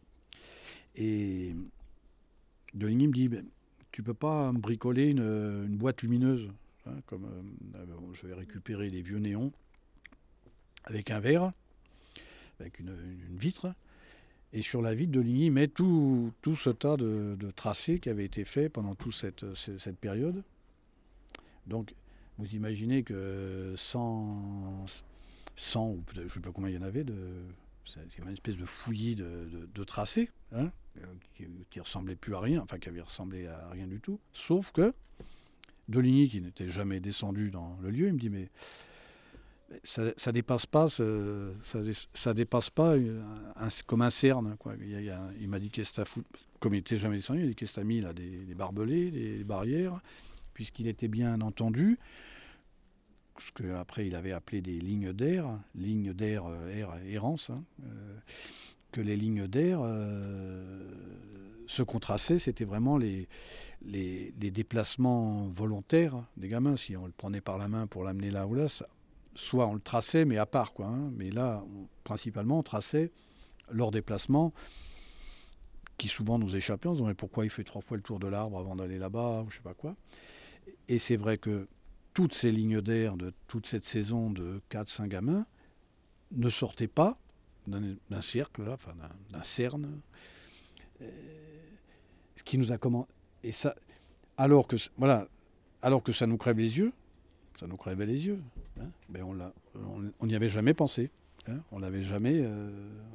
Et Deligny me dit, ben, tu peux pas me bricoler une, une boîte lumineuse, hein, comme euh, je vais récupérer les vieux néons, avec un verre, avec une, une vitre. Et sur la vitre, Deligny met tout, tout ce tas de, de tracés qui avaient été faits pendant toute cette, cette période. Donc, vous imaginez que cent, cent ou je ne sais pas combien il y en avait, de, c'est une espèce de fouillis de, de, de tracés, hein, qui ne ressemblaient plus à rien, enfin qui avaient ressemblé à rien du tout. Sauf que Deligny, qui n'était jamais descendu dans le lieu, il me dit, mais... Ça, ça dépasse pas, ça, ça dépasse pas un, comme un cerne. Quoi. Il, y a, il m'a dit qu'est-ce que t'as foutu, comme il n'était jamais descendu, il a dit qu'est-ce que t'as mis là, des, des barbelés, des, des barrières, puisqu'il était bien entendu, ce qu'après il avait appelé des lignes d'air, lignes d'air, air, errance, hein, euh, que les lignes d'air, euh, ce qu'on traçait, c'était vraiment les, les, les déplacements volontaires des gamins. Si on le prenait par la main pour l'amener là ou là, ça, soit on le traçait, mais à part, quoi. Hein. Mais là, on, principalement, on traçait leur déplacement, qui souvent nous échappait. On se demandait pourquoi il fait trois fois le tour de l'arbre avant d'aller là-bas, ou je sais pas quoi. Et c'est vrai que toutes ces lignes d'air de toute cette saison de quatre cinq gamins ne sortaient pas d'un, d'un cercle, là, enfin d'un, d'un cerne. Euh, ce qui nous a comment et ça, alors que voilà, alors que ça nous crève les yeux. Ça nous crèvait les yeux. Hein, mais on l'a, on n'y avait jamais pensé. Hein, on l'avait jamais. Euh,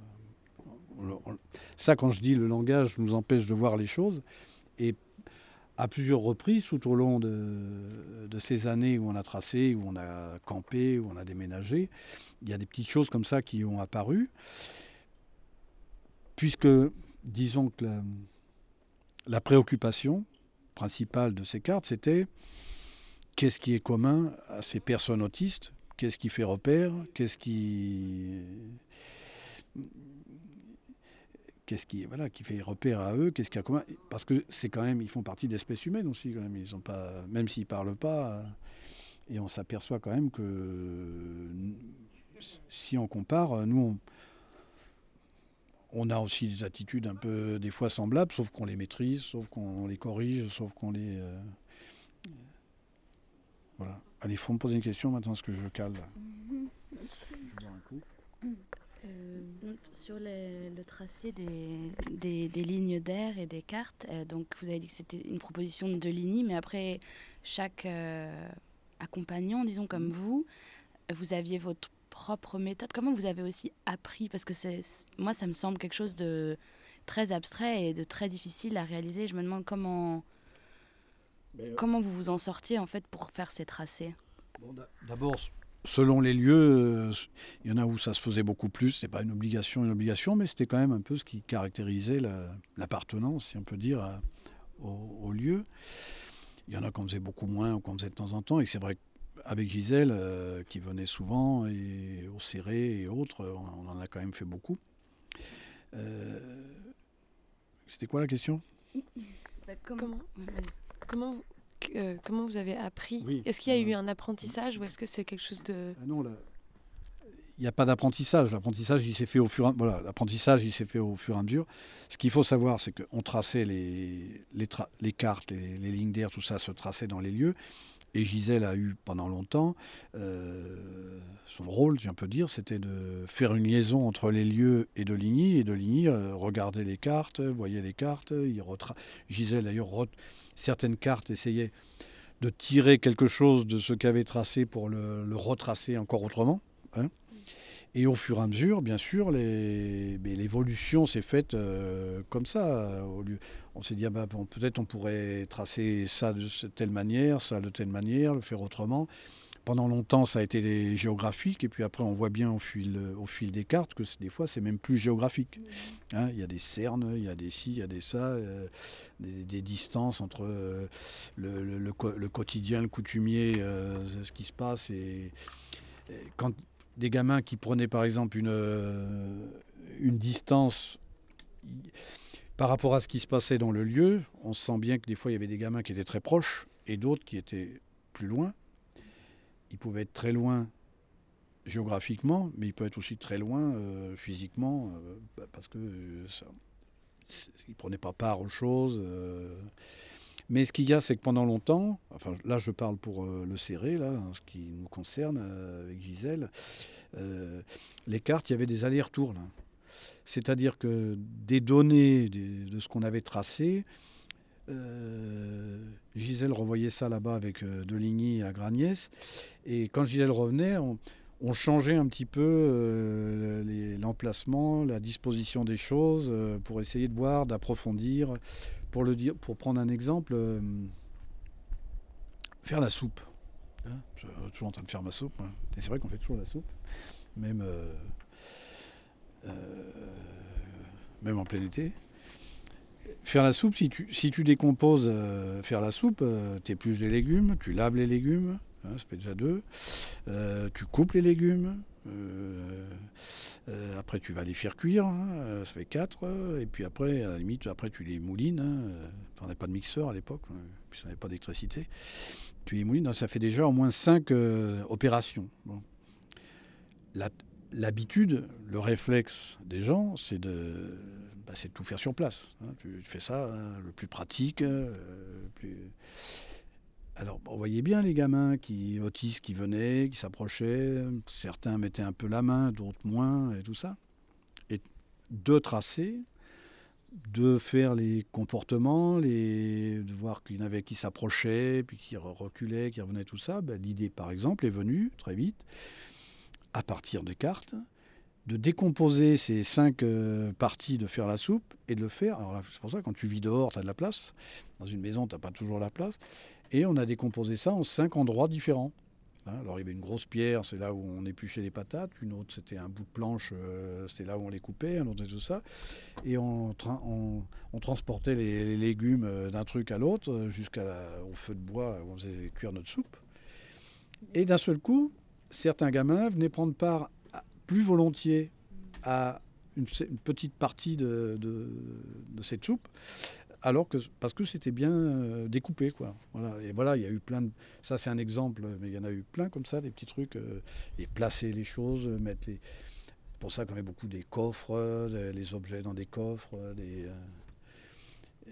on, on, ça, quand je dis le langage nous empêche de voir les choses, et à plusieurs reprises, tout au long de, de ces années où on a tracé, où on a campé, où on a déménagé, il y a des petites choses comme ça qui ont apparu, puisque, disons que la, la préoccupation principale de ces cartes, c'était qu'est-ce qui est commun à ces personnes autistes? Qu'est-ce qui fait repère? Qu'est-ce qui... Qu'est-ce qui, voilà, qui fait repère à eux? Qu'est-ce qu'il y a commun? Parce que c'est quand même, ils font partie de l'espèce humaine aussi, quand même. Ils ont pas, même s'ils ne parlent pas, et on s'aperçoit quand même que si on compare, nous, on, on a aussi des attitudes un peu, des fois semblables, sauf qu'on les maîtrise, sauf qu'on les corrige, sauf qu'on les... Euh, Voilà. Allez, il faut me poser une question maintenant, est-ce que je cale là. Je vais boire un coup. Euh, sur les, le tracé des, des, des lignes d'air et des cartes, euh, donc vous avez dit que c'était une proposition de Deligny, mais après, chaque euh, accompagnant, disons comme vous, vous aviez votre propre méthode. Comment vous avez aussi appris? Parce que c'est, moi, ça me semble quelque chose de très abstrait et de très difficile à réaliser. Je me demande comment... Ben, Comment vous vous en sortiez en fait pour faire ces tracés? Bon, d'abord, selon les lieux, il y en a où ça se faisait beaucoup plus. C'est pas une obligation, une obligation, mais c'était quand même un peu ce qui caractérisait la, l'appartenance, si on peut dire, à, au, au lieu. Il y en a qu'on faisait beaucoup moins ou qu'on faisait de temps en temps. Et c'est vrai qu'avec Gisèle, euh, qui venait souvent, et au Céré et autres, on, on en a quand même fait beaucoup. Euh, c'était quoi la question? Bah, comment Comment vous, euh, comment vous avez appris? Oui. Est-ce qu'il y a eu un apprentissage ou est-ce que c'est quelque chose de... Ah non, là, il n'y a pas d'apprentissage. L'apprentissage, il s'est fait au fur et à... voilà, l'apprentissage, il s'est fait au fur et à mesure. Ce qu'il faut savoir, c'est qu'on traçait les, les, tra... les cartes, les, les lignes d'air, tout ça se traçait dans les lieux. Et Gisèle a eu pendant longtemps, euh, son rôle, si on peut dire, c'était de faire une liaison entre les lieux et Deligny. Et Deligny euh, regardait les cartes, voyait les cartes. Il retra... Gisèle, d'ailleurs, re... certaines cartes essayaient de tirer quelque chose de ce qu'avait tracé pour le, le retracer encore autrement. Hein. Et au fur et à mesure, bien sûr, les, mais l'évolution s'est faite euh, comme ça. Au lieu, on s'est dit, ah ben, bon, peut-être on pourrait tracer ça de telle manière, ça de telle manière, le faire autrement. pendant longtemps, ça a été les géographiques, et puis après, on voit bien au fil, au fil des cartes que des fois, c'est même plus géographique. Hein, il y a des cernes, il y a des ci, il y a des ça, euh, des, des distances entre euh, le, le, le, le quotidien, le coutumier, euh, ce qui se passe. Et, et quand des gamins qui prenaient, par exemple, une, euh, une distance par rapport à ce qui se passait dans le lieu, on sent bien que des fois, il y avait des gamins qui étaient très proches et d'autres qui étaient plus loin. Ils pouvaient être très loin géographiquement, mais ils peuvent être aussi très loin euh, physiquement, euh, bah, parce que euh, ça, ils ne prenaient pas part aux choses. Euh. Mais ce qu'il y a, c'est que pendant longtemps, enfin là je parle pour euh, le Céré, là, en ce qui nous concerne, euh, avec Gisèle, euh, les cartes, il y avait des allers-retours là. C'est-à-dire que des données des, de ce qu'on avait tracé, euh, Gisèle revoyait ça là-bas avec euh, Deligny à Gragnès, et quand Gisèle revenait, on, on changeait un petit peu euh, les, l'emplacement, la disposition des choses, euh, pour essayer de voir, d'approfondir. Pour, le dire, pour prendre un exemple, euh, faire la soupe. Hein, je suis toujours en train de faire ma soupe. Hein. Et c'est vrai qu'on fait toujours la soupe, même... Euh, Euh, même en plein été. Faire la soupe, si tu, si tu décomposes euh, faire la soupe, euh, tu épluches les légumes, tu laves les légumes, hein, ça fait déjà deux, euh, tu coupes les légumes, euh, euh, après tu vas les faire cuire, hein, ça fait quatre, et puis après, à la limite, après tu les moulines, hein, on n'avait pas de mixeur à l'époque, hein, puis on n'avait pas d'électricité, tu les moulines, ça fait déjà au moins cinq euh, opérations. Bon. La, L'habitude, le réflexe des gens, c'est de, bah, c'est de tout faire sur place. Hein. Tu fais ça, hein, le plus pratique. Euh, le plus... Alors, on voyait bien les gamins qui, autistes qui venaient, qui s'approchaient. Certains mettaient un peu la main, d'autres moins, et tout ça. Et de tracer, de faire les comportements, les... de voir qu'il y en avait qui s'approchaient, puis qui reculaient, qui revenaient, tout ça. Ben, l'idée, par exemple, est venue très vite, à partir de cartes, de décomposer ces cinq euh, parties de faire la soupe et de le faire. Alors là, c'est pour ça que quand tu vis dehors, tu as de la place. Dans une maison, tu n'as pas toujours la place. Et on a décomposé ça en cinq endroits différents. Hein, alors il y avait une grosse pierre, c'est là où on épluchait les patates. Une autre, c'était un bout de planche, euh, c'est là où on les coupait. Un autre, tout ça. Et on, tra- on, on transportait les, les légumes d'un truc à l'autre jusqu'au feu de bois où on faisait cuire notre soupe. Et d'un seul coup, certains gamins venaient prendre part plus volontiers à une, une petite partie de, de, de cette soupe, alors que, parce que c'était bien euh, découpé, quoi. Voilà. Et voilà, il y a eu plein de... Ça, c'est un exemple, mais il y en a eu plein comme ça, des petits trucs. Euh, et placer les choses, mettre les... C'est pour ça qu'on met beaucoup des coffres, euh, les objets dans des coffres, des... Euh,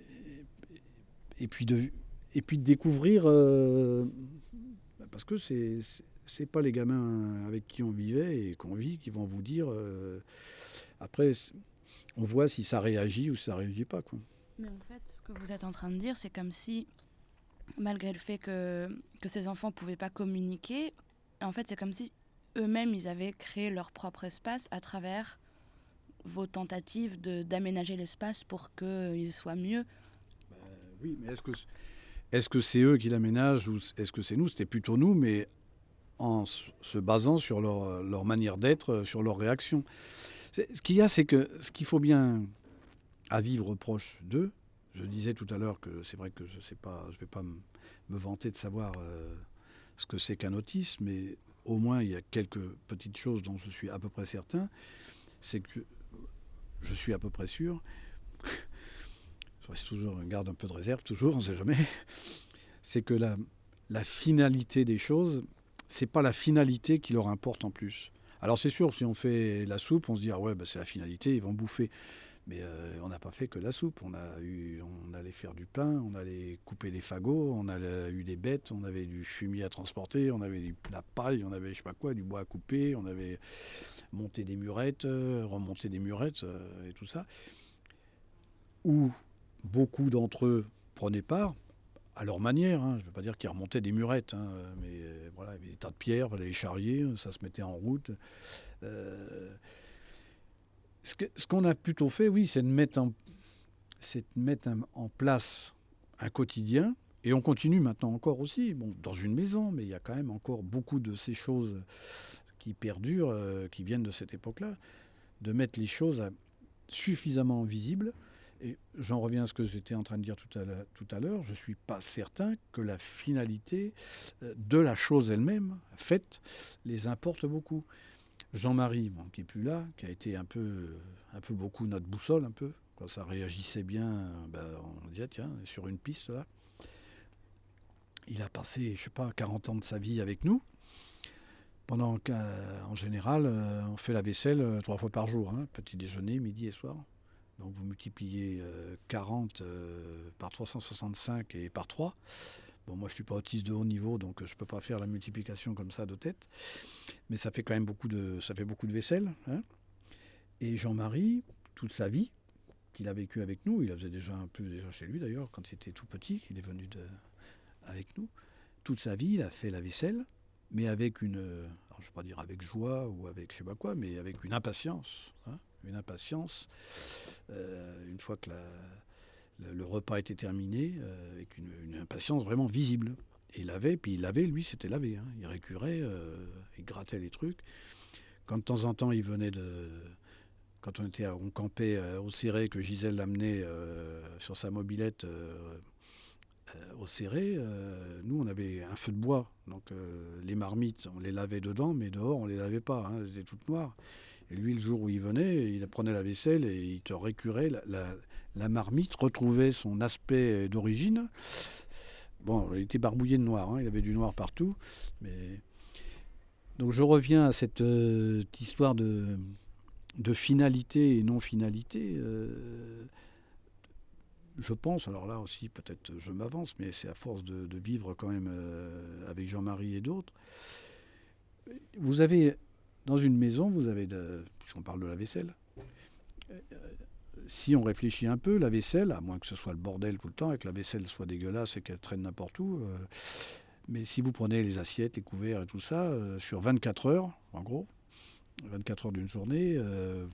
et, et, puis de, et puis de découvrir... Euh, parce que c'est... c'est c'est pas les gamins avec qui on vivait et qu'on vit qui vont vous dire. Euh, après, on voit si ça réagit ou si ça réagit pas, quoi. Mais en fait, ce que vous êtes en train de dire, c'est comme si, malgré le fait que, que ces enfants pouvaient pas communiquer, en fait, c'est comme si eux-mêmes, ils avaient créé leur propre espace à travers vos tentatives de, d'aménager l'espace pour qu'ils soient mieux. Ben, oui, mais est-ce que, est-ce que c'est eux qui l'aménagent ou est-ce que c'est nous? C'était plutôt nous, mais en se basant sur leur, leur manière d'être, sur leur réaction. C'est, ce qu'il y a, c'est que ce qu'il faut bien à vivre proche d'eux, je disais tout à l'heure que c'est vrai que je sais pas, je ne vais pas m- me vanter de savoir euh, ce que c'est qu'un autisme, mais au moins il y a quelques petites choses dont je suis à peu près certain, c'est que je, je suis à peu près sûr, je reste toujours, je garde un peu de réserve, toujours, on ne sait jamais, c'est que la, la finalité des choses, c'est pas la finalité qui leur importe en plus. Alors c'est sûr, si on fait la soupe, on se dit ah ouais, bah, c'est la finalité, ils vont bouffer. Mais euh, on n'a pas fait que la soupe. On a eu, on allait faire du pain, on allait couper des fagots, on a eu des bêtes, on avait du fumier à transporter, on avait de la paille, on avait je sais pas quoi, du bois à couper, on avait monté des murettes, euh, remonté des murettes euh, et tout ça. Où beaucoup d'entre eux prenaient part. À leur manière, hein. Je ne veux pas dire qu'ils remontaient des murettes, hein, mais euh, voilà, il y avait des tas de pierres, il fallait les charrier, ça se mettait en route. Euh, ce, que, ce qu'on a plutôt fait, oui, c'est de mettre en, c'est de mettre un, en place un quotidien Et on continue maintenant encore aussi, bon, dans une maison, mais il y a quand même encore beaucoup de ces choses qui perdurent, euh, qui viennent de cette époque-là, de mettre les choses à, suffisamment visibles. Et j'en reviens à ce que j'étais en train de dire tout à l'heure, tout à l'heure je ne suis pas certain que la finalité de la chose elle-même, faite, les importe beaucoup. Jean-Marie, bon, qui n'est plus là, qui a été un peu, un peu beaucoup notre boussole, un peu, quand ça réagissait bien, ben, on disait, tiens, on est sur une piste là. Il a passé, je ne sais pas, quarante ans de sa vie avec nous. Pendant qu'en général, on fait la vaisselle trois fois par jour, hein, petit déjeuner, midi et soir. Donc vous multipliez euh, quarante euh, par trois cent soixante-cinq et par trois. Bon, moi je ne suis pas autiste de haut niveau, donc je ne peux pas faire la multiplication comme ça de tête. Mais ça fait quand même beaucoup de, ça fait beaucoup de vaisselle. Hein. Et Jean-Marie, toute sa vie, qu'il a vécu avec nous, il la faisait déjà un peu déjà chez lui d'ailleurs, quand il était tout petit, il est venu de, avec nous. Toute sa vie, il a fait la vaisselle, mais avec une, alors je ne vais pas dire avec joie ou avec je ne sais pas quoi, mais avec une impatience. Hein. Une impatience, euh, une fois que la, le, le repas était terminé, euh, avec une, une impatience vraiment visible. Et il lavait, puis il lavait, lui, c'était lavé. Hein. Il récurait, euh, il grattait les trucs. Quand de temps en temps, il venait de... Quand on, était, on campait euh, au Céré, que Gisèle l'amenait euh, sur sa mobilette euh, euh, au Céré, euh, nous, on avait un feu de bois. Donc euh, les marmites, on les lavait dedans, mais dehors, on ne les lavait pas. Hein, elles étaient toutes noires. Et lui, le jour où il venait, il prenait la vaisselle et il te récurait. La, la, la marmite retrouvait son aspect d'origine. Bon, il était barbouillé de noir, hein, il avait du noir partout. Mais... Donc je reviens à cette, euh, cette histoire de, de finalité et non-finalité. Euh, je pense, alors là aussi, peut-être je m'avance, mais c'est à force de, de vivre quand même euh, avec Jean-Marie et d'autres. Vous avez... Dans une maison, vous avez, de, puisqu'on parle de la vaisselle, euh, si on réfléchit un peu, la vaisselle, à moins que ce soit le bordel tout le temps et que la vaisselle soit dégueulasse et qu'elle traîne n'importe où, euh, mais si vous prenez les assiettes, les couverts et tout ça, euh, sur vingt-quatre heures, en gros, vingt-quatre heures d'une journée, euh,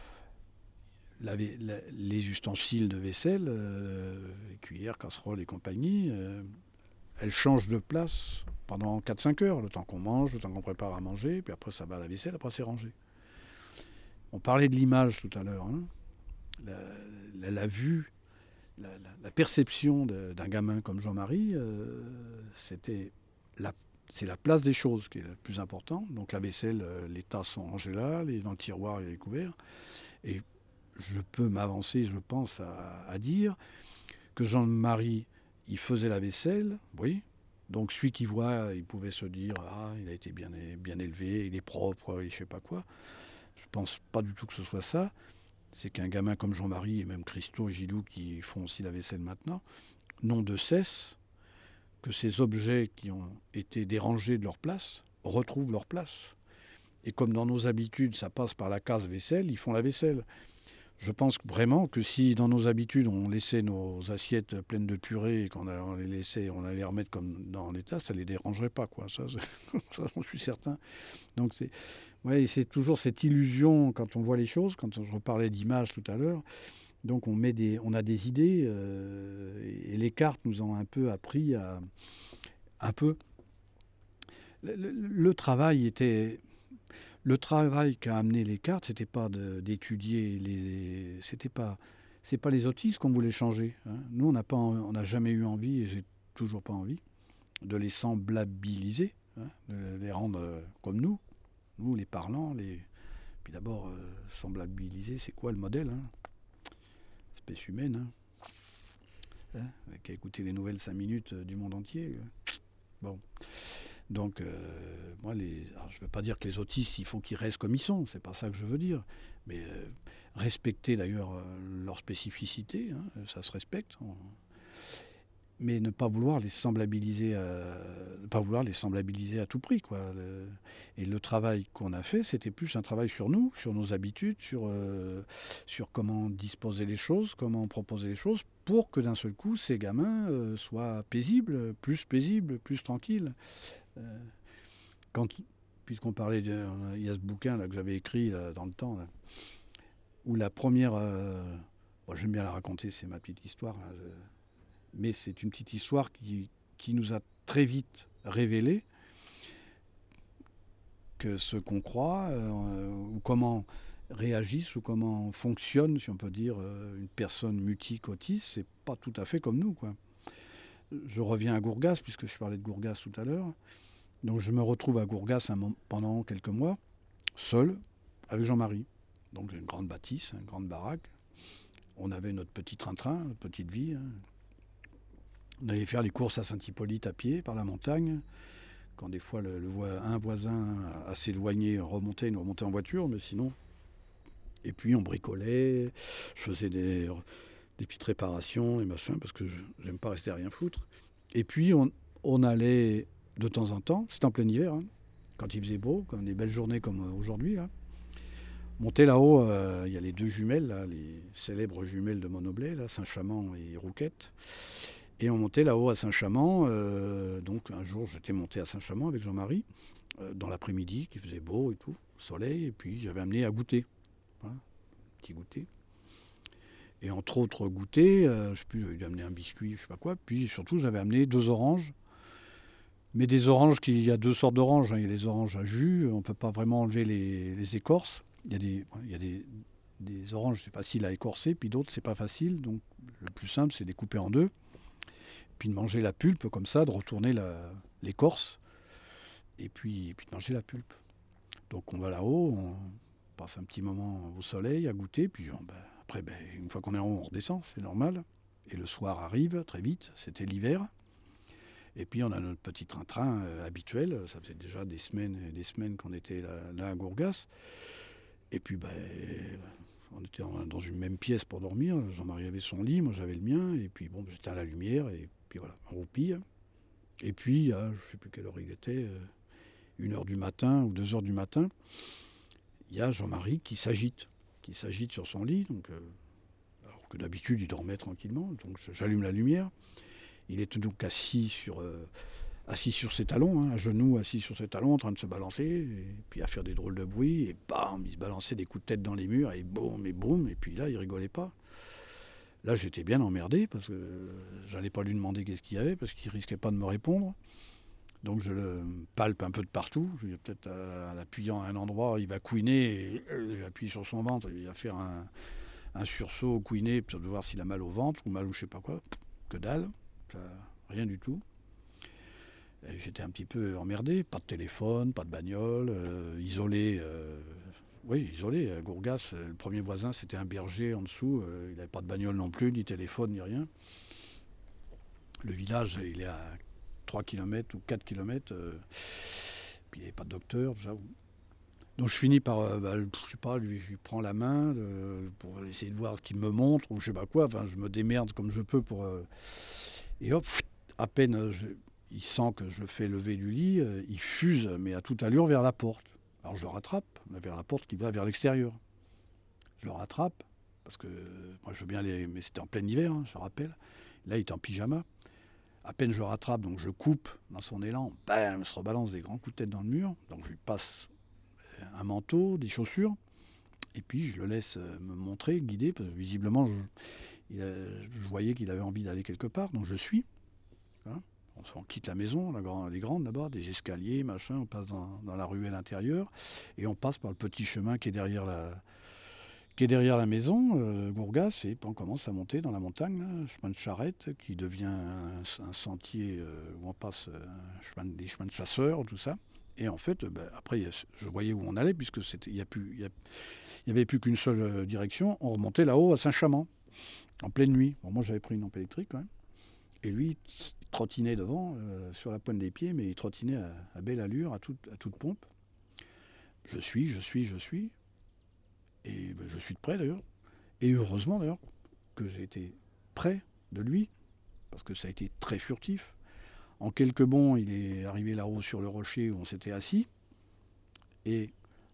la, la, les ustensiles de vaisselle, euh, les cuillères, casseroles et compagnie, euh, elles changent de place pendant quatre cinq heures, le temps qu'on mange, le temps qu'on prépare à manger, puis après ça va à la vaisselle, après c'est rangé. On parlait de l'image tout à l'heure, hein. la, la, la vue, la, la, la perception de, d'un gamin comme Jean-Marie, euh, c'était la, c'est la place des choses qui est le plus important. Donc la vaisselle, euh, les tasses sont rangées là, les, dans le tiroir, il y a les couverts. Et je peux m'avancer, je pense, à, à dire que Jean-Marie, il faisait la vaisselle, oui. Donc celui qui voit, il pouvait se dire « Ah, il a été bien, bien élevé, il est propre, il ne sait pas quoi ». Je ne pense pas du tout que ce soit ça. C'est qu'un gamin comme Jean-Marie et même Christo, Gilou, qui font aussi la vaisselle maintenant, n'ont de cesse que ces objets qui ont été dérangés de leur place retrouvent leur place. Et comme dans nos habitudes, ça passe par la case vaisselle, ils font la vaisselle. Je pense vraiment que si dans nos habitudes on laissait nos assiettes pleines de purée et qu'on on les laissait, on allait les remettre comme dans l'état, ça ne les dérangerait pas, quoi. Ça, ça j'en suis certain. Donc c'est, ouais, c'est toujours cette illusion quand on voit les choses, quand je reparlais d'image tout à l'heure. Donc on, met des, on a des idées euh, et les cartes nous ont un peu appris à... Un peu... Le, le, le travail était... Le travail qu'a amené les cartes, c'était pas de, d'étudier les, c'était pas, c'est pas les autistes qu'on voulait changer. Hein. Nous, on n'a pas, on n'a jamais eu envie, et j'ai toujours pas envie, de les semblabiliser, hein, de les rendre euh, comme nous, nous les parlants, les. Puis d'abord, euh, semblabiliser, c'est quoi le modèle, hein? Espèce humaine, hein, hein, qui a écouté les nouvelles cinq minutes du monde entier. Bon. Donc, euh, moi, les, alors je ne veux pas dire que les autistes, il faut qu'ils restent comme ils sont, c'est pas ça que je veux dire. Mais euh, respecter d'ailleurs euh, leur spécificité, hein, ça se respecte. On... Mais ne pas vouloir les semblabiliser, à, ne pas vouloir les semblabiliser à tout prix, quoi. Le, et le travail qu'on a fait, c'était plus un travail sur nous, sur nos habitudes, sur, euh, sur comment disposer les choses, comment proposer les choses, pour que d'un seul coup, ces gamins euh, soient paisibles, plus paisibles, plus tranquilles. Euh, quand, puisqu'on parlait, de, il y a ce bouquin là, que j'avais écrit là, dans le temps, là, où la première, euh, bon, j'aime bien la raconter, c'est ma petite histoire. Là, je, Mais c'est une petite histoire qui, qui nous a très vite révélé que ce qu'on croit, euh, ou comment réagissent, ou comment fonctionne, si on peut dire, euh, une personne mutique autiste, c'est pas tout à fait comme nous, quoi. Je reviens à Gourgas, puisque je parlais de Gourgas tout à l'heure. Donc je me retrouve à Gourgas un moment, pendant quelques mois, seul, avec Jean-Marie. Donc une grande bâtisse, une grande baraque. On avait notre petit train-train, notre petite vie. Hein. On allait faire les courses à Saint-Hippolyte à pied, par la montagne. Quand des fois le, le vo- un voisin assez éloigné remontait, nous remontait en voiture, mais sinon... Et puis on bricolait, je faisais des, des petites réparations et machin, parce que je j'aime pas rester à rien foutre. Et puis on, on allait de temps en temps, c'était en plein hiver, hein, quand il faisait beau, comme des belles journées comme aujourd'hui, là, monter là-haut, euh, il y a les deux jumelles, là, les célèbres jumelles de Monoblet, là, Saint-Chamand et Rouquette. Et on montait là-haut à Saint-Chamand. Euh, donc un jour, j'étais monté à Saint-Chamand avec Jean-Marie, euh, dans l'après-midi, qui faisait beau et tout, soleil, et puis j'avais amené à goûter. Hein, petit goûter. Et entre autres goûters, euh, je sais plus, j'avais amené un biscuit, je sais pas quoi. Puis surtout, j'avais amené deux oranges. Mais des oranges, qui- il y a deux sortes d'oranges. Hein. Il y a les oranges à jus, on ne peut pas vraiment enlever les, les écorces. Il y a des, il y a des, des oranges, c'est facile à écorcer, puis d'autres, c'est pas facile. Donc le plus simple, c'est de les couper en deux. Puis de manger la pulpe comme ça, de retourner la- l'écorce. Et puis, puis de manger la pulpe. Donc on va là-haut, on passe un petit moment au soleil à goûter. Puis on, ben, après, ben, une fois qu'on est en haut, on redescend, c'est normal. Et le soir arrive très vite, c'était l'hiver. Et puis on a notre petit train-train euh, habituel. Ça faisait déjà des semaines et des semaines qu'on était là, là à Gourgas. Et puis ben, on était en- dans une même pièce pour dormir. Jean-Marie avait son lit, moi j'avais le mien. Et puis bon, j'étais à la lumière. Et puis voilà, on roupille. Et puis, à, je ne sais plus quelle heure il était, euh, une heure du matin ou deux heures du matin, il y a Jean-Marie qui s'agite, qui s'agite sur son lit. Donc, euh, alors que d'habitude il dormait tranquillement. Donc j'allume la lumière. Il était donc assis sur, euh, assis sur ses talons, hein, à genoux, assis sur ses talons, en train de se balancer, et puis à faire des drôles de bruit, et bam, il se balançait des coups de tête dans les murs, et boum, et boum, et puis là, il rigolait pas. Là, j'étais bien emmerdé, parce que j'allais pas lui demander qu'est-ce qu'il y avait, parce qu'il risquait pas de me répondre. Donc je le palpe un peu de partout, je vais peut-être en appuyant à un endroit, il va couiner, et euh, il va appuyer sur son ventre, il va faire un, un sursaut, couiner, pour voir s'il a mal au ventre, ou mal ou je sais pas quoi, que dalle. Ça, rien du tout. Et j'étais un petit peu emmerdé, pas de téléphone, pas de bagnole, euh, isolé. Euh, oui, isolé. À Gourgas, le premier voisin, c'était un berger en dessous. Euh, il n'avait pas de bagnole non plus, ni téléphone, ni rien. Le village, il est à trois kilomètres ou quatre kilomètres. Euh, puis il n'y avait pas de docteur, tout ça. Donc je finis par, euh, bah, je sais pas, lui, je lui prends la main euh, pour essayer de voir qu'il me montre, ou je sais pas quoi. Enfin, je me démerde comme je peux pour... Euh, Et hop, à peine je, il sent que je le fais lever du lit, euh, il fuse, mais à toute allure, vers la porte. Alors je le rattrape, vers la porte qui va vers l'extérieur. Je le rattrape, parce que euh, moi je veux bien aller, mais c'était en plein hiver, hein, je rappelle. Là, il est en pyjama. À peine je le rattrape, donc je coupe dans son élan, bam, il se rebalance des grands coups de tête dans le mur. Donc je lui passe un manteau, des chaussures, et puis je le laisse me montrer, guider, parce que visiblement, je, il a, je voyais qu'il avait envie d'aller quelque part, donc je suis. Hein, on, on quitte la maison, la grande, les grandes là-bas, des escaliers, machin, on passe dans, dans la ruelle intérieure, et on passe par le petit chemin qui est derrière la, qui est derrière la maison, euh, Gourgas, et puis on commence à monter dans la montagne, là, un chemin de charrette qui devient un, un sentier euh, où on passe euh, un chemin, des chemins de chasseurs, tout ça. Et en fait, ben, après, je voyais où on allait, puisque il n'y avait plus qu'une seule direction. On remontait là-haut à Saint-Chamand, en pleine nuit. Bon, moi, j'avais pris une lampe électrique quand même. Et lui, il trottinait devant, euh, sur la pointe des pieds, mais il trottinait à, à belle allure, à toute, à toute pompe. Je suis, je suis, je suis. Et ben, je suis de près d'ailleurs. Et heureusement d'ailleurs que j'ai été près de lui, parce que ça a été très furtif. En quelques bonds, il est arrivé là-haut sur le rocher où on s'était assis. Et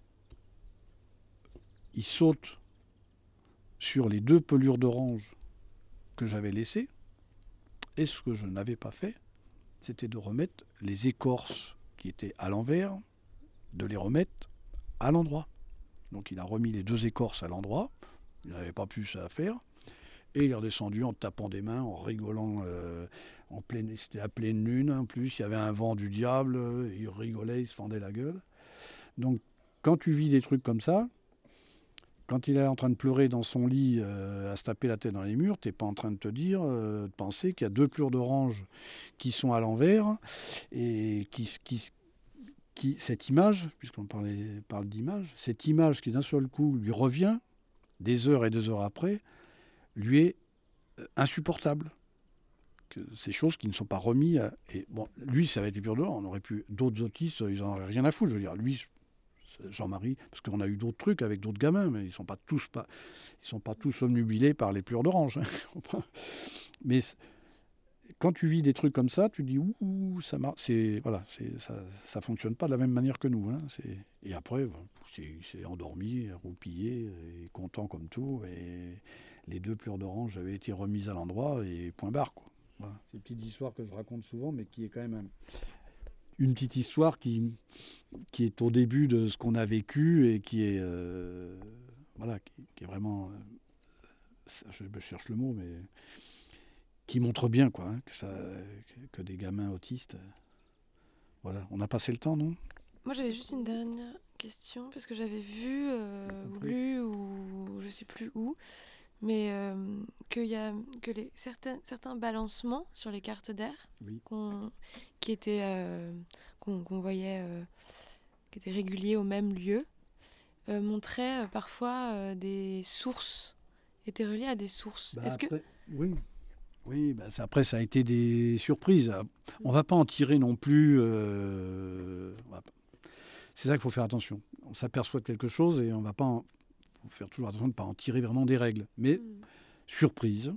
il saute sur les deux pelures d'orange que j'avais laissées. Et ce que je n'avais pas fait, c'était de remettre les écorces qui étaient à l'envers, de les remettre à l'endroit. Donc il a remis les deux écorces à l'endroit. Il n'avait pas plus à faire. Et il est redescendu en tapant des mains, en rigolant. Euh, en pleine, c'était à pleine lune, en plus, il y avait un vent du diable, il rigolait, il se fendait la gueule. Donc, quand tu vis des trucs comme ça, quand il est en train de pleurer dans son lit, euh, à se taper la tête dans les murs, tu n'es pas en train de te dire, euh, de penser qu'il y a deux pleurs d'orange qui sont à l'envers, et qui, qui, qui cette image, puisqu'on parlait, parle d'image, cette image qui d'un seul coup lui revient, des heures et des heures après, lui est insupportable. Que ces choses qui ne sont pas remises. À... Et bon, lui, ça avait été pur dehors. On aurait pu. D'autres autistes, ils n'en auraient rien à foutre. Je veux dire, lui, Jean-Marie, parce qu'on a eu d'autres trucs avec d'autres gamins, mais ils ne sont pas tous pas, ils sont pas tous omnubilés par les pleurs d'orange. Hein. Mais quand tu vis des trucs comme ça, tu dis ouh, ça marche. C'est voilà, c'est ça, ça fonctionne pas de la même manière que nous. Hein. C'est... Et après, c'est, c'est endormi, roupillé, et content comme tout. Et les deux pleurs d'orange avaient été remises à l'endroit et point barre, quoi. Voilà. C'est une petite histoire que je raconte souvent, mais qui est quand même un, une petite histoire qui, qui est au début de ce qu'on a vécu et qui est, euh, voilà, qui, qui est vraiment, euh, je, je cherche le mot, mais qui montre bien, quoi, hein, que, ça, que des gamins autistes, euh, voilà. On a passé le temps, non ? Moi, j'avais juste une dernière question, parce que j'avais vu, euh, ou lu, ou je sais plus où, mais euh, qu'il y a que les, certains, certains balancements sur les cartes d'air, oui. qu'on, qui étaient, euh, qu'on, qu'on voyait, euh, qui étaient réguliers au même lieu, euh, montraient euh, parfois euh, des sources, étaient reliés à des sources. Bah, Est-ce après, que... Oui, oui bah, ça, après ça a été des surprises. On ne va pas en tirer non plus... Euh, va pas... C'est ça qu'il faut faire attention. On s'aperçoit de quelque chose et on ne va pas... En... faut faire toujours attention de ne pas en tirer vraiment des règles. Mais mmh. surprise.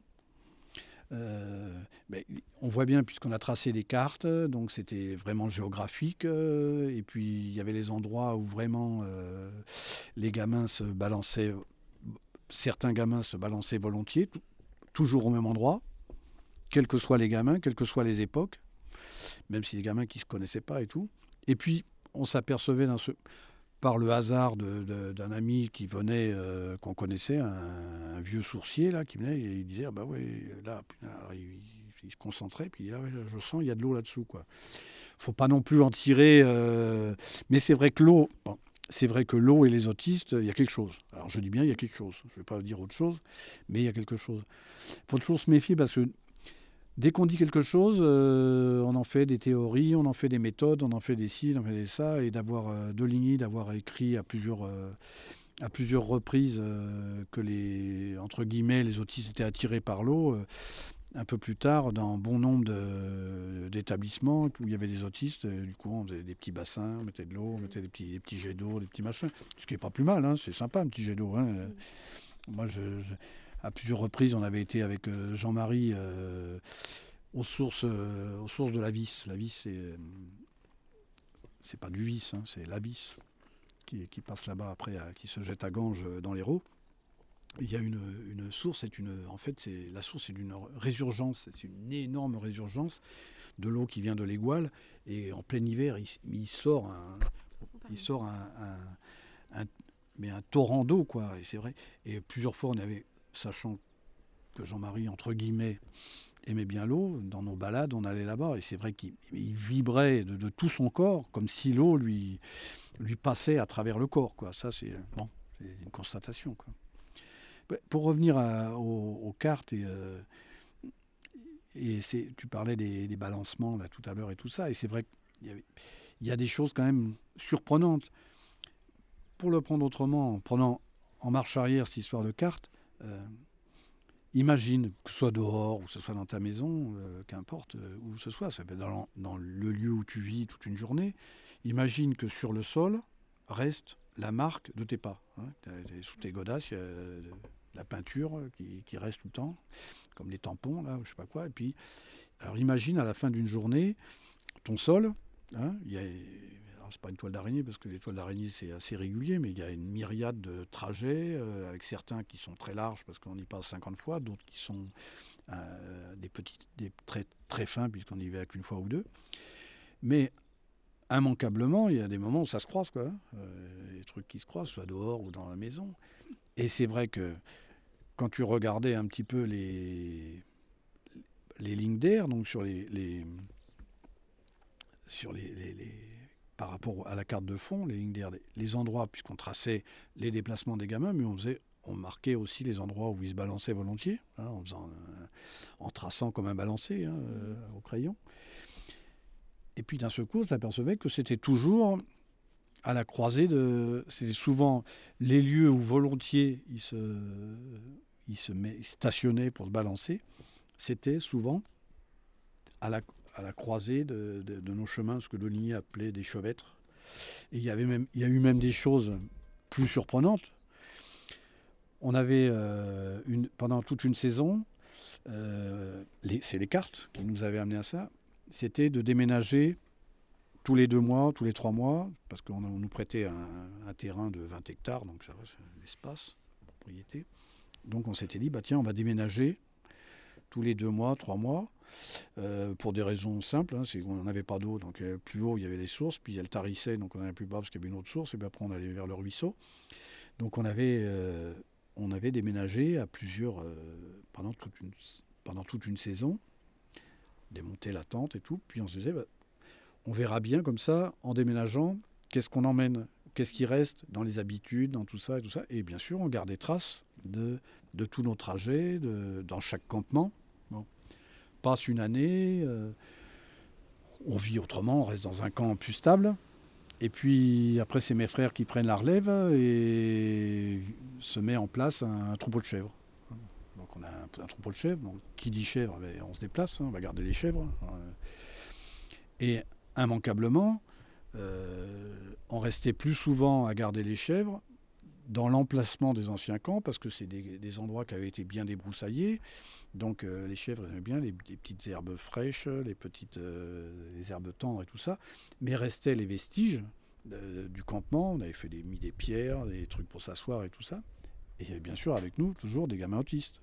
Euh, mais on voit bien, puisqu'on a tracé des cartes, donc c'était vraiment géographique. Euh, et puis il y avait les endroits où vraiment euh, les gamins se balançaient. Certains gamins se balançaient volontiers, t- toujours au même endroit, quels que soient les gamins, quelles que soient les époques, même si les gamins qui ne se connaissaient pas et tout. Et puis on s'apercevait dans ce... par le hasard de, de, d'un ami qui venait, euh, qu'on connaissait, un, un vieux sourcier là, qui venait et il disait ah bah oui, là, là il, il se concentrait, puis ah ouais, je sens il y a de l'eau là-dessous, quoi. Faut pas non plus en tirer, euh, mais c'est vrai que l'eau, bon, c'est vrai que l'eau et les autistes, il y a quelque chose. Alors je dis bien il y a quelque chose, je vais pas dire autre chose, mais il y a quelque chose. Faut toujours se méfier parce que dès qu'on dit quelque chose, euh, on en fait des théories, on en fait des méthodes, on en fait des ci, on en fait des ça, et d'avoir euh, de Ligny, d'avoir écrit à plusieurs, euh, à plusieurs reprises euh, que les, entre guillemets, les autistes étaient attirés par l'eau. Euh, un peu plus tard, dans bon nombre de, d'établissements où il y avait des autistes, euh, du coup on faisait des petits bassins, on mettait de l'eau, on mettait des petits, des petits jets d'eau, des petits machins, ce qui n'est pas plus mal, hein, c'est sympa un petit jet d'eau. Hein. Mmh. Moi, je, je, à plusieurs reprises, on avait été avec euh, Jean-Marie euh, aux sources, euh, aux sources de la Vis. La Vis, c'est, euh, c'est pas du Vis, hein, c'est la Vis qui, qui passe là-bas après, à, qui se jette à Ganges dans l'Hérault. Il y a une, une source, c'est une, en fait, c'est, la source, c'est d'une résurgence, c'est une énorme résurgence de l'eau qui vient de l'Égual, et en plein hiver, il, il sort un, il sort un, un, un, mais un torrent d'eau, quoi. Et c'est vrai. Et plusieurs fois, on avait, sachant que Jean-Marie, entre guillemets, aimait bien l'eau, dans nos balades, on allait là-bas, et c'est vrai qu'il il vibrait de, de tout son corps, comme si l'eau lui, lui passait à travers le corps, quoi. Ça, c'est, bon, c'est une constatation, quoi. Pour revenir à, aux, aux cartes, et, euh, et c'est, tu parlais des, des balancements là, tout à l'heure et tout ça, et c'est vrai qu'il y, avait, il y a des choses quand même surprenantes. Pour le prendre autrement, en prenant en marche arrière cette histoire de cartes, euh, imagine, que ce soit dehors ou que ce soit dans ta maison, euh, qu'importe euh, où ce soit, ça peut être dans, dans le lieu où tu vis toute une journée, imagine que sur le sol reste la marque de tes pas. Hein. Sous tes godasses, il y a de la peinture qui, qui reste tout le temps, comme les tampons, là, ou je sais pas quoi. Et puis, alors imagine à la fin d'une journée, ton sol, hein, il y a, alors c'est pas une toile d'araignée, parce que les toiles d'araignée c'est assez régulier, mais il y a une myriade de trajets, euh, avec certains qui sont très larges, parce qu'on y passe cinquante fois, d'autres qui sont euh, des petits, des très, très fins, puisqu'on y va qu'une fois ou deux. Mais immanquablement, il y a des moments où ça se croise, quoi. Euh, les trucs qui se croisent, soit dehors ou dans la maison. Et c'est vrai que quand tu regardais un petit peu les, les lignes d'air, donc sur les, les sur les, les, les par rapport à la carte de fond, les lignes d'air, les, les endroits, puisqu'on traçait les déplacements des gamins, mais on faisait, on marquait aussi les endroits où ils se balançaient volontiers, hein, en, faisant, euh, en traçant comme un balancé hein, euh, au crayon. Et puis d'un seul coup, on s'apercevait que c'était toujours à la croisée de... C'est souvent les lieux où volontiers ils se, ils se met, ils stationnaient pour se balancer, c'était souvent à la, à la croisée de, de, de nos chemins, ce que Deligny appelait des chevêtres. Et il y avait même, il y a eu même des choses plus surprenantes. On avait, euh, une, pendant toute une saison, euh, les, c'est les cartes qui nous avaient amené à ça, c'était de déménager tous les deux mois, tous les trois mois, parce qu'on on nous prêtait un, un terrain de vingt hectares, donc ça c'est l'espace, propriété. Donc on s'était dit, bah tiens, on va déménager tous les deux mois, trois mois, euh, pour des raisons simples, hein, c'est qu'on n'avait pas d'eau, donc euh, plus haut il y avait les sources, puis elle tarissait, donc on allait plus bas parce qu'il y avait une autre source, et puis après on allait vers le ruisseau. Donc on avait, euh, on avait déménagé à plusieurs, euh, pendant, toute une, pendant toute une saison, démonter la tente et tout, puis on se disait, bah, on verra bien comme ça, en déménageant, qu'est-ce qu'on emmène, qu'est-ce qui reste dans les habitudes, dans tout ça et tout ça. Et bien sûr, on garde des traces de, de tous nos trajets, de, dans chaque campement. Bon. Passe une année, euh, on vit autrement, on reste dans un camp plus stable. Et puis après, c'est mes frères qui prennent la relève et se met en place un, un troupeau de chèvres. Donc on a un, un troupeau de chèvres. Donc, qui dit chèvre, ben, on se déplace, hein, on va garder les chèvres. Et immanquablement, euh, on restait plus souvent à garder les chèvres dans l'emplacement des anciens camps, parce que c'est des, des endroits qui avaient été bien débroussaillés. Donc euh, les chèvres aimaient bien les, les petites herbes fraîches, les petites euh, les herbes tendres et tout ça. Mais restaient les vestiges euh, du campement. On avait fait des, mis des pierres, des trucs pour s'asseoir et tout ça. Et il y avait bien sûr avec nous toujours des gamins autistes.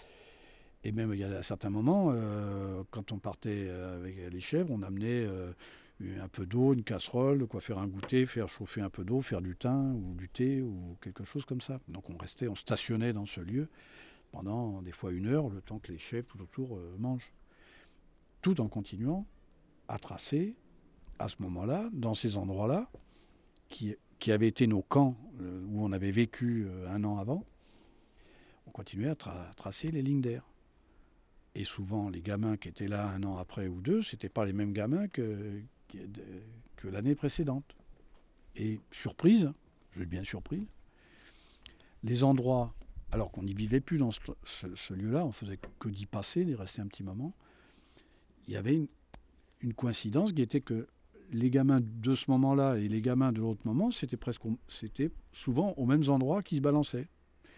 Et même il y a à certains moments, euh, quand on partait avec les chèvres, on amenait euh, un peu d'eau, une casserole, de quoi faire un goûter, faire chauffer un peu d'eau, faire du thym ou du thé ou quelque chose comme ça. Donc on restait, on stationnait dans ce lieu pendant des fois une heure, le temps que les chèvres tout autour euh, mangent. Tout en continuant à tracer, à ce moment-là, dans ces endroits-là, qui, qui avaient été nos camps euh, où on avait vécu euh, un an avant, on continuait à, tra- à tracer les lignes d'air. Et souvent, les gamins qui étaient là un an après ou deux, c'était pas les mêmes gamins que, que, que l'année précédente. Et surprise, je suis bien surpris, les endroits, alors qu'on n'y vivait plus dans ce, ce, ce lieu-là, on faisait que d'y passer, d'y rester un petit moment, il y avait une, une coïncidence qui était que les gamins de ce moment-là et les gamins de l'autre moment, c'était presque, c'était souvent aux mêmes endroits qui se balançaient.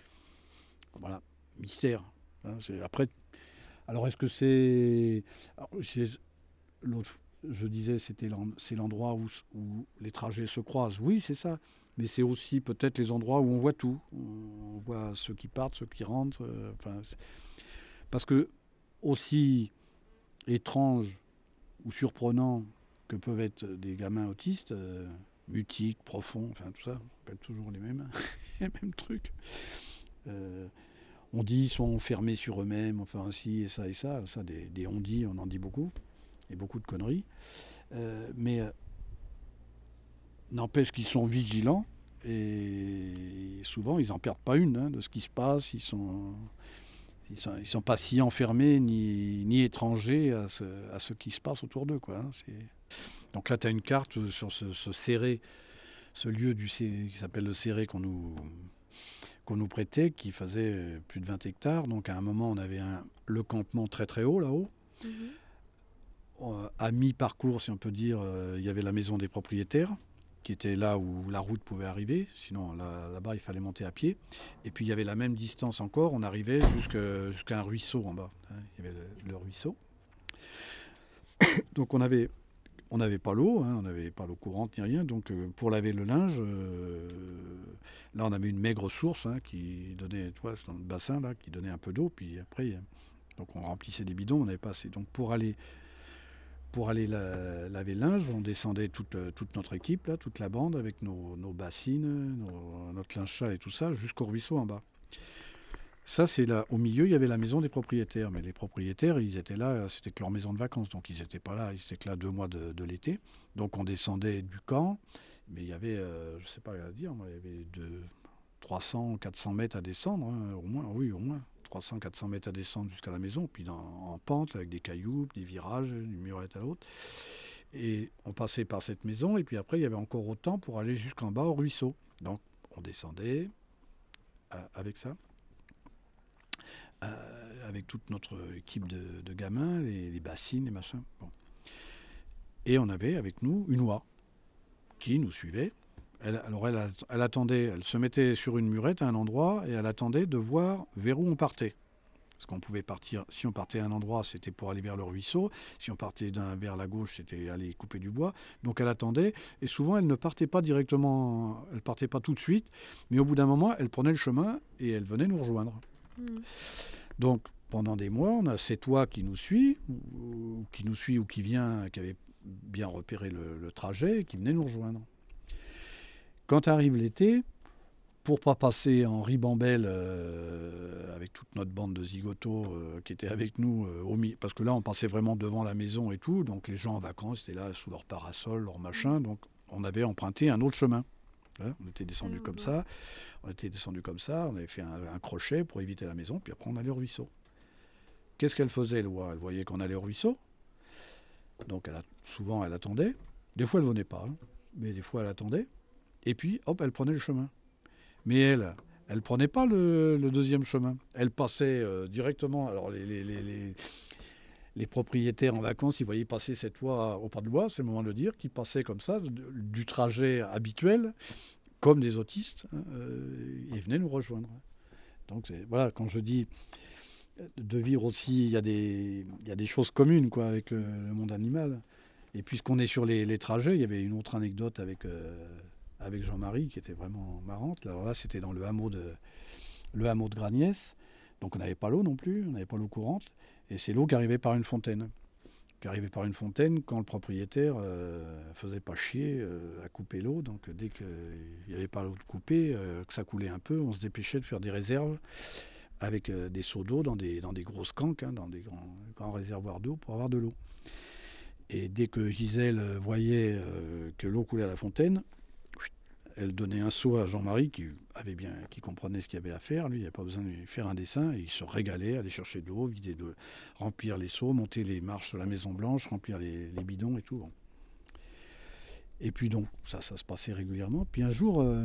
Voilà, mystère. Hein, c'est, après, alors est-ce que c'est, alors, c'est l'autre, je disais, c'était c'est l'endroit où, où les trajets se croisent. Oui, c'est ça. Mais c'est aussi peut-être les endroits où on voit tout. On voit ceux qui partent, ceux qui rentrent. Euh, enfin, parce que aussi étrange ou surprenant que peuvent être des gamins autistes, euh, mutiques, profonds, enfin tout ça, on appelle toujours les mêmes, les mêmes trucs. Euh, on dit ils sont fermés sur eux-mêmes, enfin ainsi et ça et ça. Ça des, des on dit, on en dit beaucoup, et beaucoup de conneries. Euh, mais euh, n'empêche qu'ils sont vigilants et souvent ils n'en perdent pas une hein, de ce qui se passe. Ils sont, ils sont, ils sont pas si enfermés ni, ni étrangers à ce, à ce qui se passe autour d'eux, quoi. Hein, c'est... Donc là, tu as une carte sur ce, ce Céré, ce lieu du, qui s'appelle le Céré qu'on nous, qu'on nous prêtait, qui faisait plus de vingt hectares. Donc à un moment, on avait un, le campement très très haut là-haut. Mm-hmm. À mi-parcours, si on peut dire, euh, il y avait la maison des propriétaires, qui était là où la route pouvait arriver. Sinon, là, là-bas, il fallait monter à pied. Et puis, il y avait la même distance encore. On arrivait jusqu'à, jusqu'à un ruisseau en bas. Hein, il y avait le, le ruisseau. Donc, on avait... On n'avait pas l'eau, hein, on n'avait pas l'eau courante ni rien, donc euh, pour laver le linge, euh, là on avait une maigre source hein, qui donnait, tu vois, dans le bassin là, qui donnait un peu d'eau, puis après, donc on remplissait des bidons, on n'avait pas assez. Donc pour aller, pour aller la, laver le linge, on descendait toute, toute notre équipe là, toute la bande avec nos, nos bassines, nos, notre linge chat et tout ça, jusqu'au ruisseau en bas. Ça, c'est là. Au milieu, il y avait la maison des propriétaires. Mais les propriétaires, ils étaient là, c'était que leur maison de vacances. Donc, ils n'étaient pas là. Ils étaient que là deux mois de, de l'été. Donc, on descendait du camp. Mais il y avait, euh, je ne sais pas à dire, il y avait de trois cents, quatre cents mètres à descendre, hein, au moins. Oui, au moins. trois cents, quatre cents mètres à descendre jusqu'à la maison. Puis dans, en pente, avec des cailloux, des virages, d'une murette à l'autre. Et on passait par cette maison. Et puis après, il y avait encore autant pour aller jusqu'en bas au ruisseau. Donc, on descendait euh, avec ça. Euh, avec toute notre équipe de, de gamins, les, les bassines, les machins. Bon. Et on avait avec nous une oie qui nous suivait. Elle, alors elle, elle attendait, elle se mettait sur une murette à un endroit et elle attendait de voir vers où on partait. Parce qu'on pouvait partir, si on partait à un endroit, c'était pour aller vers le ruisseau. Si on partait d'un, vers la gauche, c'était aller couper du bois. Donc elle attendait et souvent elle ne partait pas directement, elle partait pas tout de suite, mais au bout d'un moment, elle prenait le chemin et elle venait nous rejoindre. Mmh. Donc, pendant des mois, on a cette oie qui nous suit, ou qui nous suit ou qui vient, qui avait bien repéré le, le trajet et qui venait nous rejoindre. Quand arrive l'été, pour ne pas passer en ribambelle euh, avec toute notre bande de zigotos euh, qui étaient avec nous, euh, au mi- parce que là, on passait vraiment devant la maison et tout, donc les gens en vacances étaient là sous leur parasol, leur machin, donc on avait emprunté un autre chemin. Hein, on était descendu comme ça. On était descendu comme ça, on avait fait un, un crochet pour éviter la maison, puis après on allait au ruisseau. Qu'est-ce qu'elle faisait, l'oie ? Elle voyait qu'on allait au ruisseau, donc elle a, souvent elle attendait. Des fois elle ne venait pas, hein, mais des fois elle attendait. Et puis hop, elle prenait le chemin. Mais elle, elle ne prenait pas le, le deuxième chemin. Elle passait euh, directement. Alors les, les, les, les, les propriétaires en vacances, ils voyaient passer cette oie au pas de bois, c'est le moment de le dire, qui passait comme ça, de, du trajet habituel, comme des autistes, hein, euh, ils venaient nous rejoindre. Donc c'est, voilà, quand je dis de vivre aussi, il y a des, il y a des choses communes quoi, avec le, le monde animal. Et puisqu'on est sur les, les trajets, il y avait une autre anecdote avec, euh, avec Jean-Marie qui était vraiment marrante. Alors là, c'était dans le hameau de, le hameau de Gragnès. Donc on n'avait pas l'eau non plus, on n'avait pas l'eau courante. Et c'est l'eau qui arrivait par une fontaine. Qui arrivait par une fontaine quand le propriétaire euh, faisait pas chier euh, à couper l'eau. Donc dès qu'il n'y avait pas l'eau de couper, euh, que ça coulait un peu, on se dépêchait de faire des réserves avec euh, des seaux d'eau dans des, dans des grosses canques, hein, dans des grands, grands réservoirs d'eau pour avoir de l'eau. Et dès que Gisèle voyait euh, que l'eau coulait à la fontaine, elle donnait un seau à Jean-Marie qui avait bien, qui comprenait ce qu'il y avait à faire. Lui, il n'y avait pas besoin de lui faire un dessin. Et il se régalait, aller chercher de l'eau, vider de, remplir les seaux, monter les marches de la Maison Blanche, remplir les, les bidons et tout. Bon. Et puis donc, ça, ça se passait régulièrement. Puis un jour, euh,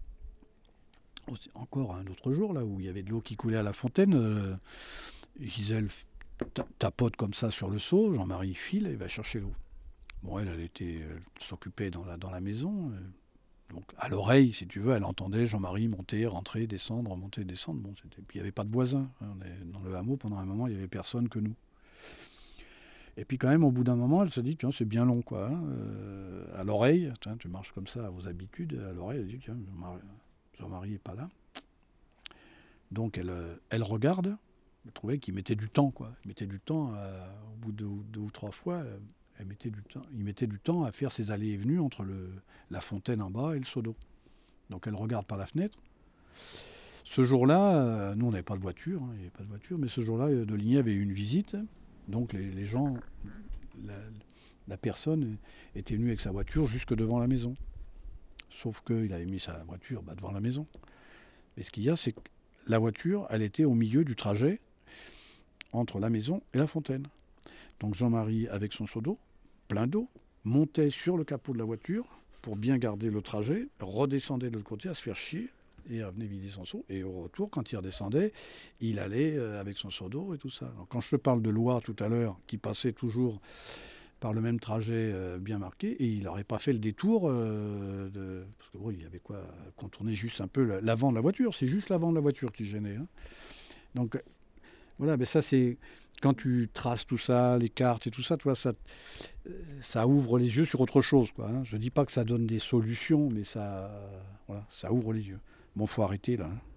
encore un autre jour, là, où il y avait de l'eau qui coulait à la fontaine, euh, Gisèle tapote comme ça sur le seau, Jean-Marie file et va chercher l'eau. Bon, elle, elle était, elle s'occupait dans la, dans la maison. Euh, Donc à l'oreille, si tu veux, elle entendait Jean-Marie monter, rentrer, descendre, monter, descendre. Bon, c'était... Puis il n'y avait pas de voisins. On est dans le hameau, pendant un moment, il n'y avait personne que nous. Et puis quand même, au bout d'un moment, elle se dit, tiens, c'est bien long, quoi. Hein. Euh, à l'oreille, tiens, tu marches comme ça à vos habitudes. À l'oreille, elle dit, tiens, Jean-Marie n'est pas là. Donc elle, elle regarde. Elle trouvait qu'il mettait du temps, quoi. Il mettait du temps, à, au bout de deux, deux ou trois fois... Elle mettait du temps, il mettait du temps à faire ses allées et venues entre le, la fontaine en bas et le seau d'eau. Donc elle regarde par la fenêtre. Ce jour-là, euh, nous on n'avait pas de voiture, hein, il n'y avait pas de voiture, mais ce jour-là, de Ligny avait eu une visite. Donc les, les gens, la, la personne était venue avec sa voiture jusque devant la maison. Sauf qu'il avait mis sa voiture bah, devant la maison. Mais ce qu'il y a, c'est que la voiture, elle était au milieu du trajet entre la maison et la fontaine. Donc Jean-Marie, avec son seau d'eau, plein d'eau, montait sur le capot de la voiture pour bien garder le trajet, redescendait de l'autre côté à se faire chier et revenait vider son seau. Et au retour, quand il redescendait, il allait avec son seau d'eau et tout ça. Alors, quand je te parle de l'oie tout à l'heure, qui passait toujours par le même trajet euh, bien marqué, et il n'aurait pas fait le détour, euh, de... parce que bon, il y avait quoi, contourner juste un peu l'avant de la voiture, c'est juste l'avant de la voiture qui gênait. Hein. Donc voilà, mais ça c'est... Quand tu traces tout ça, les cartes et tout ça, toi, ça, ça ouvre les yeux sur autre chose, quoi, hein. Je ne dis pas que ça donne des solutions, mais ça, voilà, ça ouvre les yeux. Bon, faut arrêter là. Hein.